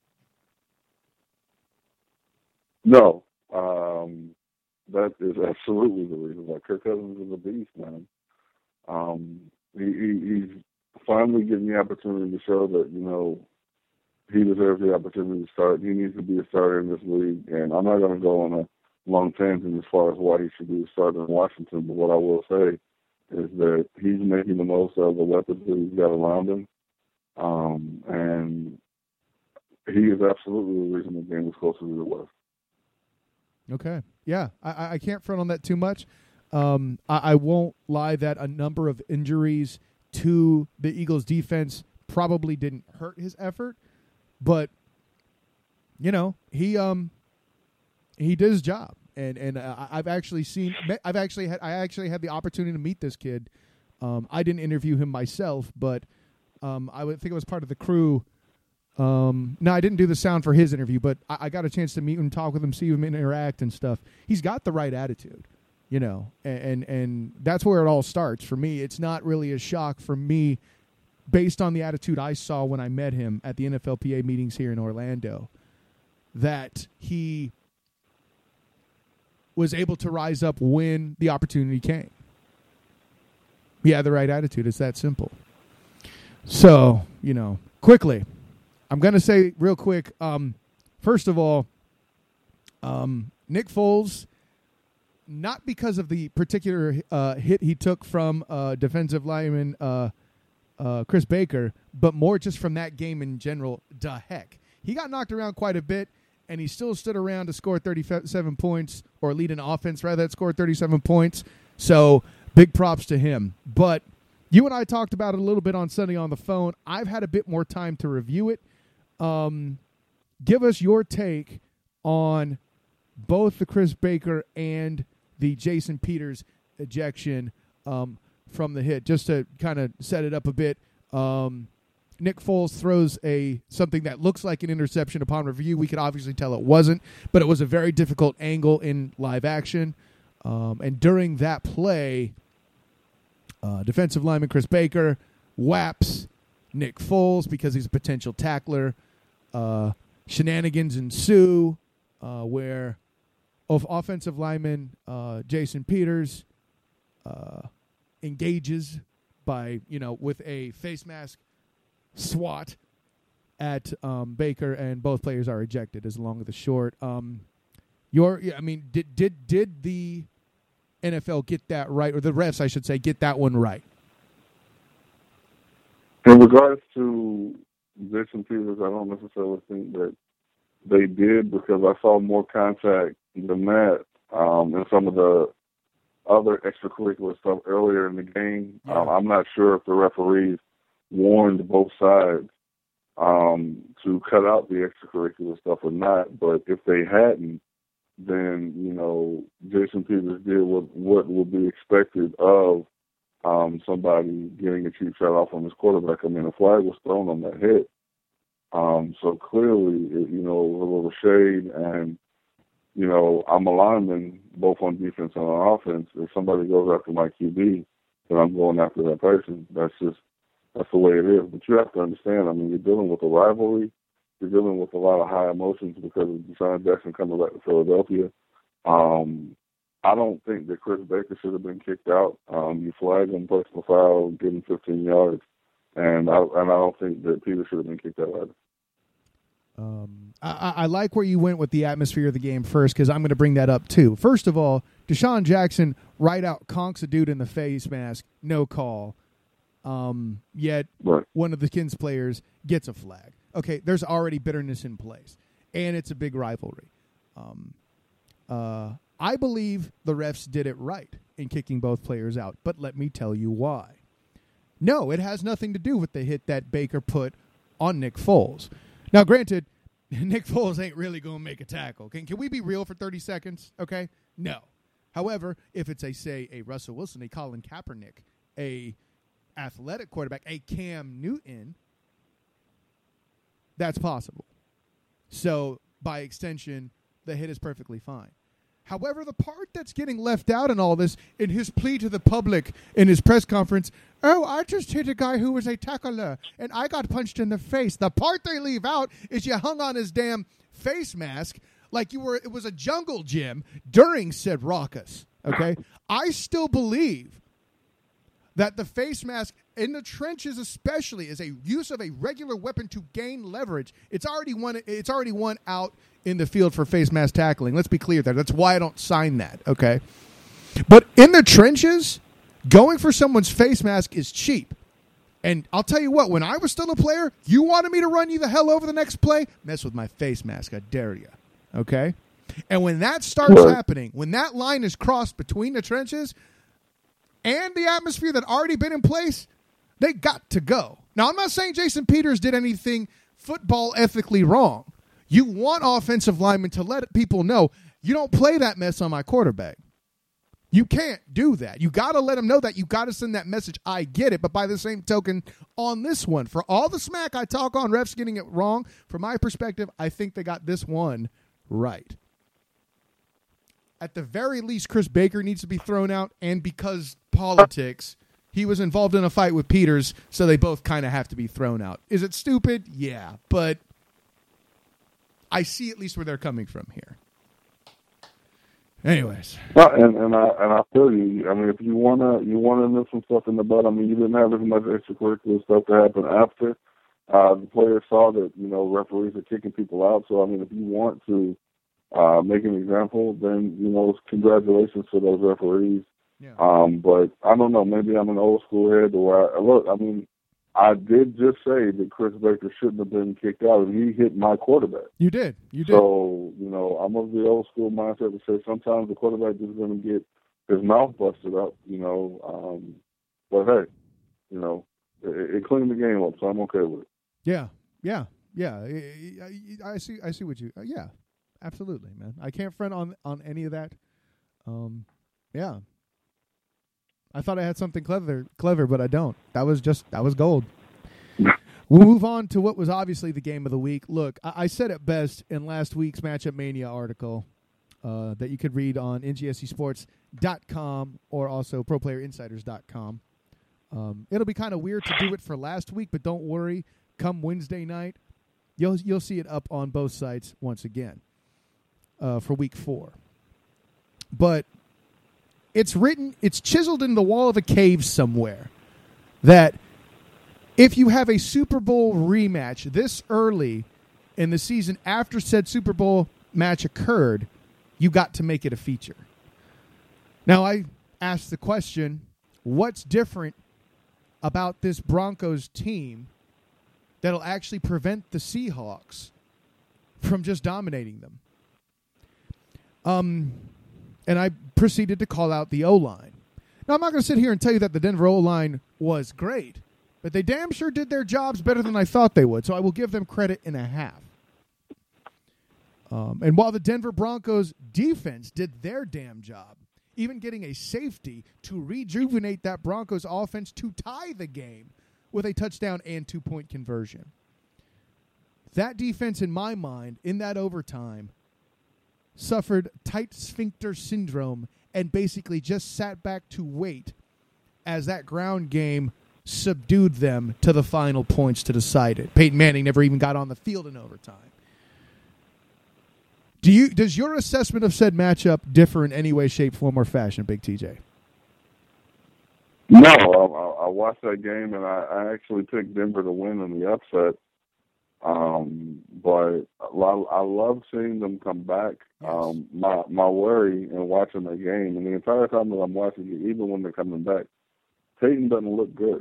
No, um, that is absolutely the reason why Kirk Cousins is a beast, man. Um, he, he, he's finally getting the opportunity to show that, you know, he deserves the opportunity to start. He needs to be a starter in this league, and I'm not going to go on a long tangent as far as why he should be a starter in Washington, but what I will say is that he's making the most of the weapons that he's got around him. Um, and he is absolutely the reason the game was closer than it was. Okay. Yeah, I, I can't front on that too much. Um, I, I won't lie that a number of injuries to the Eagles' defense probably didn't hurt his effort, but you know he um he did his job, and and uh, I've actually seen I've actually had I actually had the opportunity to meet this kid. Um, I didn't interview him myself, but um, I would think it was part of the crew. Um, no, I didn't do the sound for his interview, but I, I got a chance to meet him, talk with him, see him interact and stuff. He's got the right attitude, you know, and, and, and that's where it all starts for me. It's not really a shock for me based on the attitude I saw when I met him at the N F L P A meetings here in Orlando, that he was able to rise up when the opportunity came. He had the right attitude. It's that simple. So, you know, quickly, I'm going to say real quick, um, first of all, um, Nick Foles, not because of the particular uh, hit he took from uh, defensive lineman uh, uh, Chris Baker, but more just from that game in general. Da heck. He got knocked around quite a bit, and he still stood around to score thirty-seven points, or lead an offense, rather, that scored thirty-seven points. So big props to him. But you and I talked about it a little bit on Sunday on the phone. I've had a bit more time to review it. Um, give us your take on both the Chris Baker and the Jason Peters ejection um, from the hit. Just to kind of set it up a bit, um, Nick Foles throws a something that looks like an interception. Upon review, we could obviously tell it wasn't, but it was a very difficult angle in live action. Um, and during that play, uh, defensive lineman Chris Baker whaps Nick Foles because he's a potential tackler. Uh, shenanigans ensue uh, where of offensive lineman uh, Jason Peters uh, engages by, you know, with a face mask swat at um, Baker, and both players are ejected. As long as the short. Um, your, I mean, did did did the N F L get that right, or the refs, I should say, get that one right? In regards to Jason Peters, I don't necessarily think that they did, because I saw more contact than that um, in some of the other extracurricular stuff earlier in the game. Yeah. Um, I'm not sure if the referees warned both sides um, to cut out the extracurricular stuff or not, but if they hadn't, then, you know, Jason Peters did what, what would be expected of um, somebody getting a cheap shot off on his quarterback. I mean, a flag was thrown on that hit. Um, so clearly, it, you know, a little shade, and you know, I'm a lineman both on defense and on offense. If somebody goes after my Q B, then I'm going after that person. That's just that's the way it is. But you have to understand. I mean, you're dealing with a rivalry. You're dealing with a lot of high emotions because of Deshaun Jackson coming back to Philadelphia. Um, I don't think that Chris Baker should have been kicked out. Um, you flag him, personal foul, give him fifteen yards, and I and I don't think that Peter should have been kicked out either. Um, I, I like where you went with the atmosphere of the game first, because I'm going to bring that up too. First of all, Deshaun Jackson right out conks a dude in the face mask, no call. Um, yet right. one of the Kings players gets a flag. Okay, there's already bitterness in place, and it's a big rivalry. Um, uh, I believe the refs did it right in kicking both players out, but let me tell you why. No, it has nothing to do with the hit that Baker put on Nick Foles. Now, granted, Nick Foles ain't really going to make a tackle. Can, can we be real for thirty seconds? Okay? No. However, if it's a, say, a Russell Wilson, a Colin Kaepernick, a athletic quarterback, a Cam Newton, that's possible. So, by extension, the hit is perfectly fine. However, the part that's getting left out in all this, in his plea to the public in his press conference, oh, I just hit a guy who was a tackler, and I got punched in the face. The part they leave out is you hung on his damn face mask like you were. It was a jungle gym during said ruckus. Okay, I still believe that the face mask in the trenches, especially, is a use of a regular weapon to gain leverage. It's already one. It's already one out in the field for face mask tackling. Let's be clear there. That's why I don't sign that. Okay, but in the trenches, going for someone's face mask is cheap. And I'll tell you what, when I was still a player, you wanted me to run you the hell over the next play? Mess with my face mask. I dare you. Okay? And when that starts happening, when that line is crossed between the trenches and the atmosphere that already been in place, they got to go. Now, I'm not saying Jason Peters did anything football ethically wrong. You want offensive linemen to let people know, you don't play that mess on my quarterback. You can't do that. You got to let them know that. You got to send that message. I get it. But by the same token, on this one, for all the smack I talk on refs getting it wrong, from my perspective, I think they got this one right. At the very least, Chris Baker needs to be thrown out. And because politics, he was involved in a fight with Peters, so they both kind of have to be thrown out. Is it stupid? Yeah. But I see at least where they're coming from here. Anyways, well, and and I and I feel you. I mean, if you wanna you wanna nip some stuff in the bud. I mean, you didn't have as much extracurricular stuff to happen after. Uh, the players saw that you know referees are kicking people out. So I mean, if you want to uh, make an example, then you know congratulations to those referees. Yeah. Um, but I don't know. Maybe I'm an old school head. Or I, look, I mean. I did just say that Chris Baker shouldn't have been kicked out, and he hit my quarterback. You did. You did. So, you know, I'm of the old school mindset to say sometimes the quarterback is going to get his mouth busted up, you know. Um, but, hey, you know, it, it cleaned the game up, so I'm okay with it. Yeah, yeah, yeah. I, I see I see what you uh, – yeah, absolutely, man. I can't front on, on any of that. Um, yeah. I thought I had something clever, clever, but I don't. That was just that was gold. We'll move on to what was obviously the game of the week. Look, I, I said it best in last week's Matchup Mania article uh, that you could read on N G S C sports dot com or also pro player insiders dot com. Um, it'll be kind of weird to do it for last week, but don't worry. Come Wednesday night, you'll you'll see it up on both sites once again uh, for week four. But it's written, it's chiseled in the wall of a cave somewhere that if you have a Super Bowl rematch this early in the season after said Super Bowl match occurred, you got to make it a feature. Now, I asked the question, what's different about this Broncos team that'll actually prevent the Seahawks from just dominating them? Um... And I proceeded to call out the O-line. Now, I'm not going to sit here and tell you that the Denver O-line was great, but they damn sure did their jobs better than I thought they would, so I will give them credit and a half. Um, and while the Denver Broncos defense did their damn job, even getting a safety to rejuvenate that Broncos offense to tie the game with a touchdown and two-point conversion. That defense, in my mind, in that overtime, suffered tight sphincter syndrome and basically just sat back to wait as that ground game subdued them to the final points to decide it. Peyton Manning never even got on the field in overtime. Do you? Does your assessment of said matchup differ in any way, shape, form, or fashion, Big T J? No, I, I watched that game, and I, I actually picked Denver to win in the upset. Um, but I love seeing them come back. Yes. Um, my my worry in watching the game, and the entire time that I'm watching it, even when they're coming back, Peyton doesn't look good.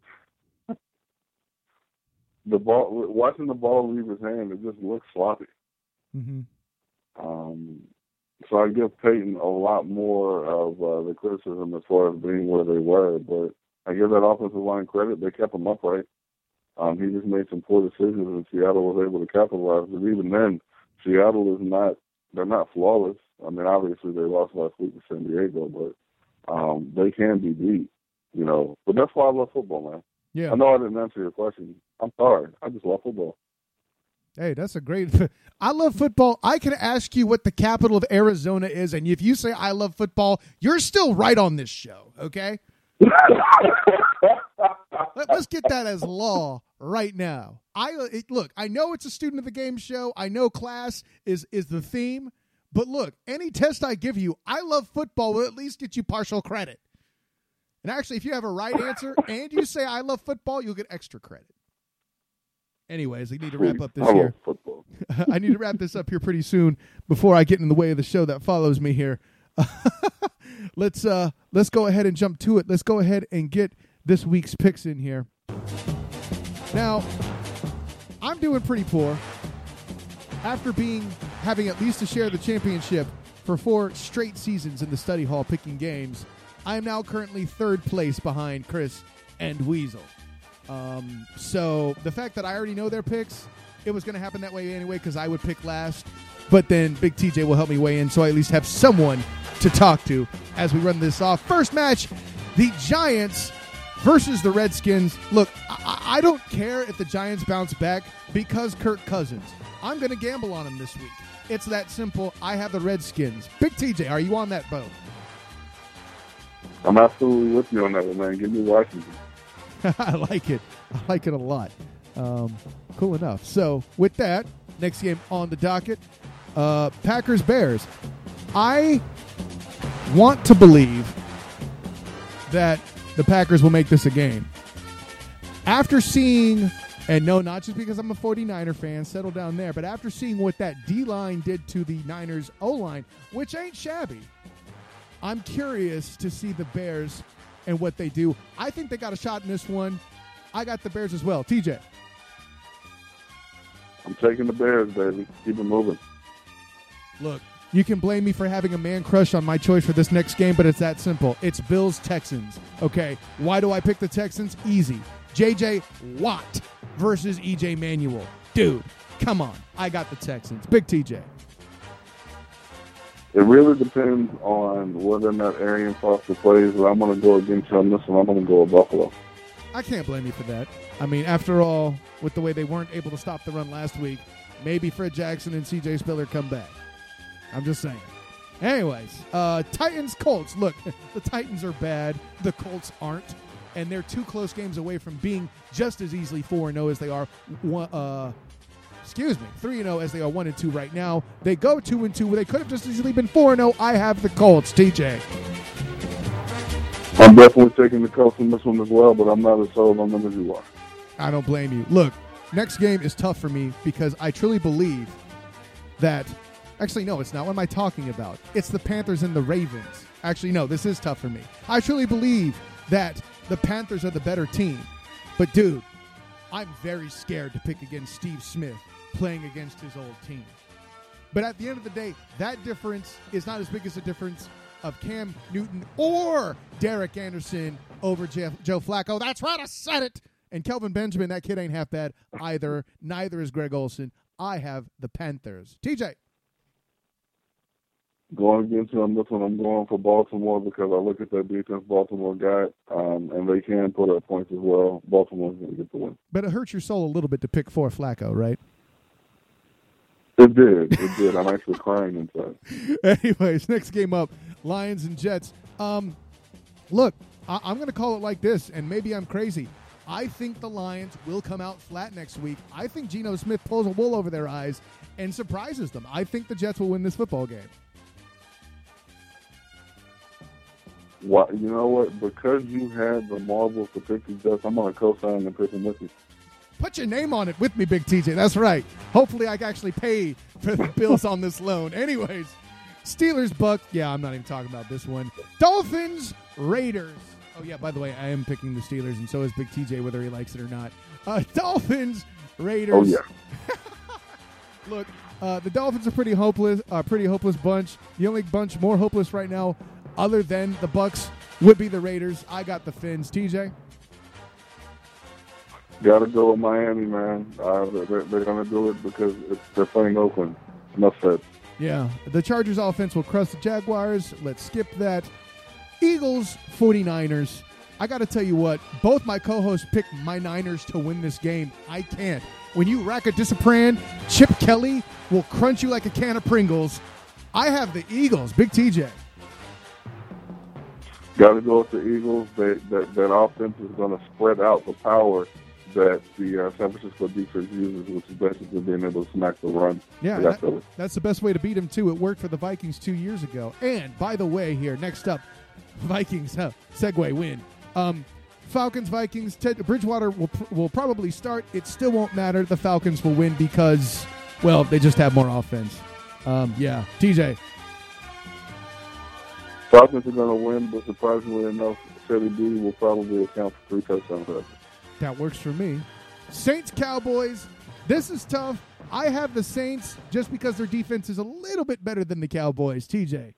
The ball, watching the ball leave his hand, it just looks sloppy. Mm-hmm. Um, so I give Peyton a lot more of uh, the criticism as far as being where they were, but I give that offensive line credit. They kept him upright. Um, he just made some poor decisions, and Seattle was able to capitalize. But even then, Seattle is not, they're not flawless. I mean, obviously they lost last week to San Diego, but um, they can be beat, you know. But that's why I love football, man. Yeah. I know I didn't answer your question. I'm sorry. I just love football. Hey, that's a great – I love football. I can ask you what the capital of Arizona is, and if you say I love football, you're still right on this show, okay? Let's get that as law right now. I it, Look, I know it's a student of the game show. I know class is, is the theme. But look, any test I give you, I love football will at least get you partial credit. And actually, if you have a right answer and you say I love football, you'll get extra credit. Anyways, I need to wrap up this I here. love football. I need to wrap this up here pretty soon before I get in the way of the show that follows me here. let's uh, let's go ahead and jump to it. Let's go ahead and get this week's picks in here. Now, I'm doing pretty poor. After being having at least a share of the championship for four straight seasons in the study hall picking games, I am now currently third place behind Chris and Weasel. Um, so the fact that I already know their picks, it was going to happen that way anyway because I would pick last. But then Big T J will help me weigh in so I at least have someone to talk to as we run this off. First match, the Giants versus the Redskins. Look, I, I don't care if the Giants bounce back because Kirk Cousins. I'm going to gamble on him this week. It's that simple. I have the Redskins. Big T J, are you on that boat? I'm absolutely with you on that one, man. Give me Washington. I like it. I like it a lot. Um, cool enough. So, with that, next game on the docket, uh, Packers-Bears. I want to believe that the Packers will make this a game. After seeing, and no, not just because I'm a 49er fan, settle down there, but after seeing what that D-line did to the Niners O-line, which ain't shabby, I'm curious to see the Bears and what they do. I think they got a shot in this one. I got the Bears as well. T J. I'm taking the Bears, baby. Keep it moving. Look, you can blame me for having a man crush on my choice for this next game, but it's that simple. It's Bills-Texans. Okay, why do I pick the Texans? Easy. J J Watt versus E J Manuel. Dude, come on. I got the Texans. Big T J. It really depends on whether or not Arian Foster plays, but I'm going to go against you on this one. I'm going to go with Buffalo. I can't blame you for that. I mean, after all, with the way they weren't able to stop the run last week, maybe Fred Jackson and C J Spiller come back. I'm just saying. Anyways, uh, Titans-Colts. Look, the Titans are bad. The Colts aren't. And they're two close games away from being just as easily four and oh as they are one, uh, excuse me, three and oh as they are one and two right now. They go two and two. They could have just easily been four and oh. I have the Colts. T J. I'm definitely taking the Colts in this one as well, but I'm not as sold on them as you are. I don't blame you. Look, next game is tough for me because I truly believe that – actually, no, it's not. What am I talking about? It's the Panthers and the Ravens. Actually, no, this is tough for me. I truly believe that the Panthers are the better team. But, dude, I'm very scared to pick against Steve Smith playing against his old team. But at the end of the day, that difference is not as big as the difference of Cam Newton or Derek Anderson over Jeff, Joe Flacco. That's right, I said it. And Kelvin Benjamin, that kid ain't half bad either. Neither is Greg Olsen. I have the Panthers. T J. Going against you on this one, I'm going for Baltimore because I look at that defense Baltimore got, um, and they can put up points as well. Baltimore's going to get the win. But it hurts your soul a little bit to pick for Flacco, right? It did. It did. I'm actually crying inside. Anyways, next game up, Lions and Jets. Um, look, I- I'm going to call it like this, and maybe I'm crazy. I think the Lions will come out flat next week. I think Geno Smith pulls a wool over their eyes and surprises them. I think the Jets will win this football game. What, you know what? Because you had the marbles to pick the Jets, I'm going to co-sign and pick them with you. Put your name on it with me, Big T J. That's right. Hopefully I can actually pay for the bills on this loan. Anyways, Steelers, Buck. Yeah, I'm not even talking about this one. Dolphins, Raiders. Oh, yeah, by the way, I am picking the Steelers, and so is Big T J, whether he likes it or not. Uh, Dolphins, Raiders. Oh, yeah. Look, uh, the Dolphins are pretty hopeless, uh, pretty hopeless bunch. The only bunch more hopeless right now, other than the Bucks, would be the Raiders. I got the Fins. T J? Got to go with Miami, man. Uh, they're they're going to do it because it's, they're playing Oakland. Enough said. Yeah, the Chargers offense will crush the Jaguars. Let's skip that. Eagles, 49ers. I got to tell you what, both my co-hosts picked my Niners to win this game. I can't. When you rack a Disapran, Chip Kelly will crunch you like a can of Pringles. I have the Eagles. Big T J. Got to go with the Eagles. They, that, that offense is going to spread out the power that the uh, San Francisco defense uses, which is basically being able to smack the run. Yeah, that, that's the best way to beat them, too. It worked for the Vikings two years ago. And, by the way, here, next up, Vikings, huh, segue win. Um, Falcons, Vikings, Ted Bridgewater will will probably start. It still won't matter. The Falcons will win because, well, they just have more offense. Um, yeah, T J. Falcons are going to win, but surprisingly enough, Teddy B will probably account for three touchdowns. That works for me. Saints, Cowboys. This is tough. I have the Saints just because their defense is a little bit better than the Cowboys. T J.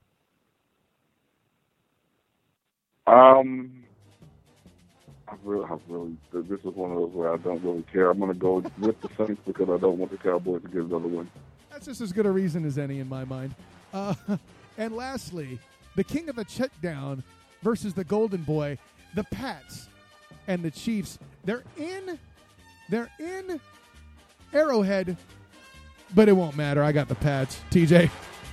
Um, I really, I really, this is one of those where I don't really care. I'm going to go with the Saints because I don't want the Cowboys to get another win. That's just as good a reason as any in my mind. Uh, and lastly, the king of the check down versus the golden boy, the Pats and the Chiefs. They're in, they're in Arrowhead, but it won't matter. I got the Pats. T J.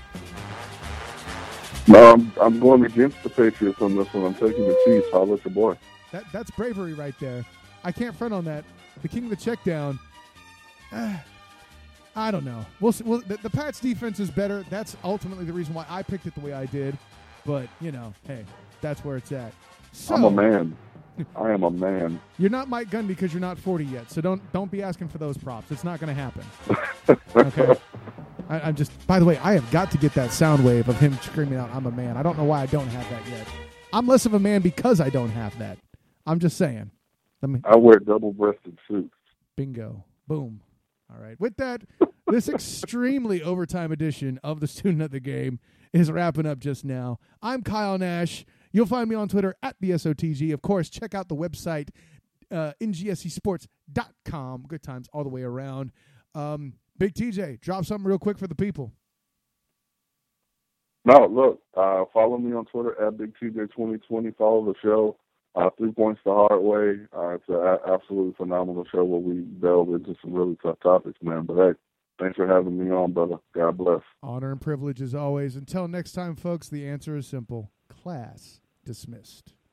No, I'm, I'm going against the Patriots on this one. I'm taking the Chiefs. I'll let your boy. That that's bravery right there. I can't front on that. The king of the check down. Uh, I don't know. We'll see. Well, the, the Pats defense is better. That's ultimately the reason why I picked it the way I did. But you know, hey, that's where it's at. So, I'm a man. I am a man. You're not Mike Gunn because you're not forty yet. So don't don't be asking for those props. It's not going to happen. Okay. I, I'm just. By the way, I have got to get that sound wave of him screaming out, "I'm a man." I don't know why I don't have that yet. I'm less of a man because I don't have that. I'm just saying. Let me. I wear double-breasted suits. Bingo. Boom. All right. With that, this extremely overtime edition of the Student of the Game is wrapping up just now. I'm Kyle Nash. You'll find me on Twitter at the S O T G. Of course, check out the website, uh, N G S C sports dot com. Good times all the way around. Um, Big T J, drop something real quick for the people. No, look, uh, follow me on Twitter at Big T J twenty twenty. Follow the show, uh, Three Points the Hard Way. Uh, it's an a- absolutely phenomenal show where we delve into some really tough topics, man. But hey, thanks for having me on, brother. God bless. Honor and privilege as always. Until next time, folks, the answer is simple. Class dismissed.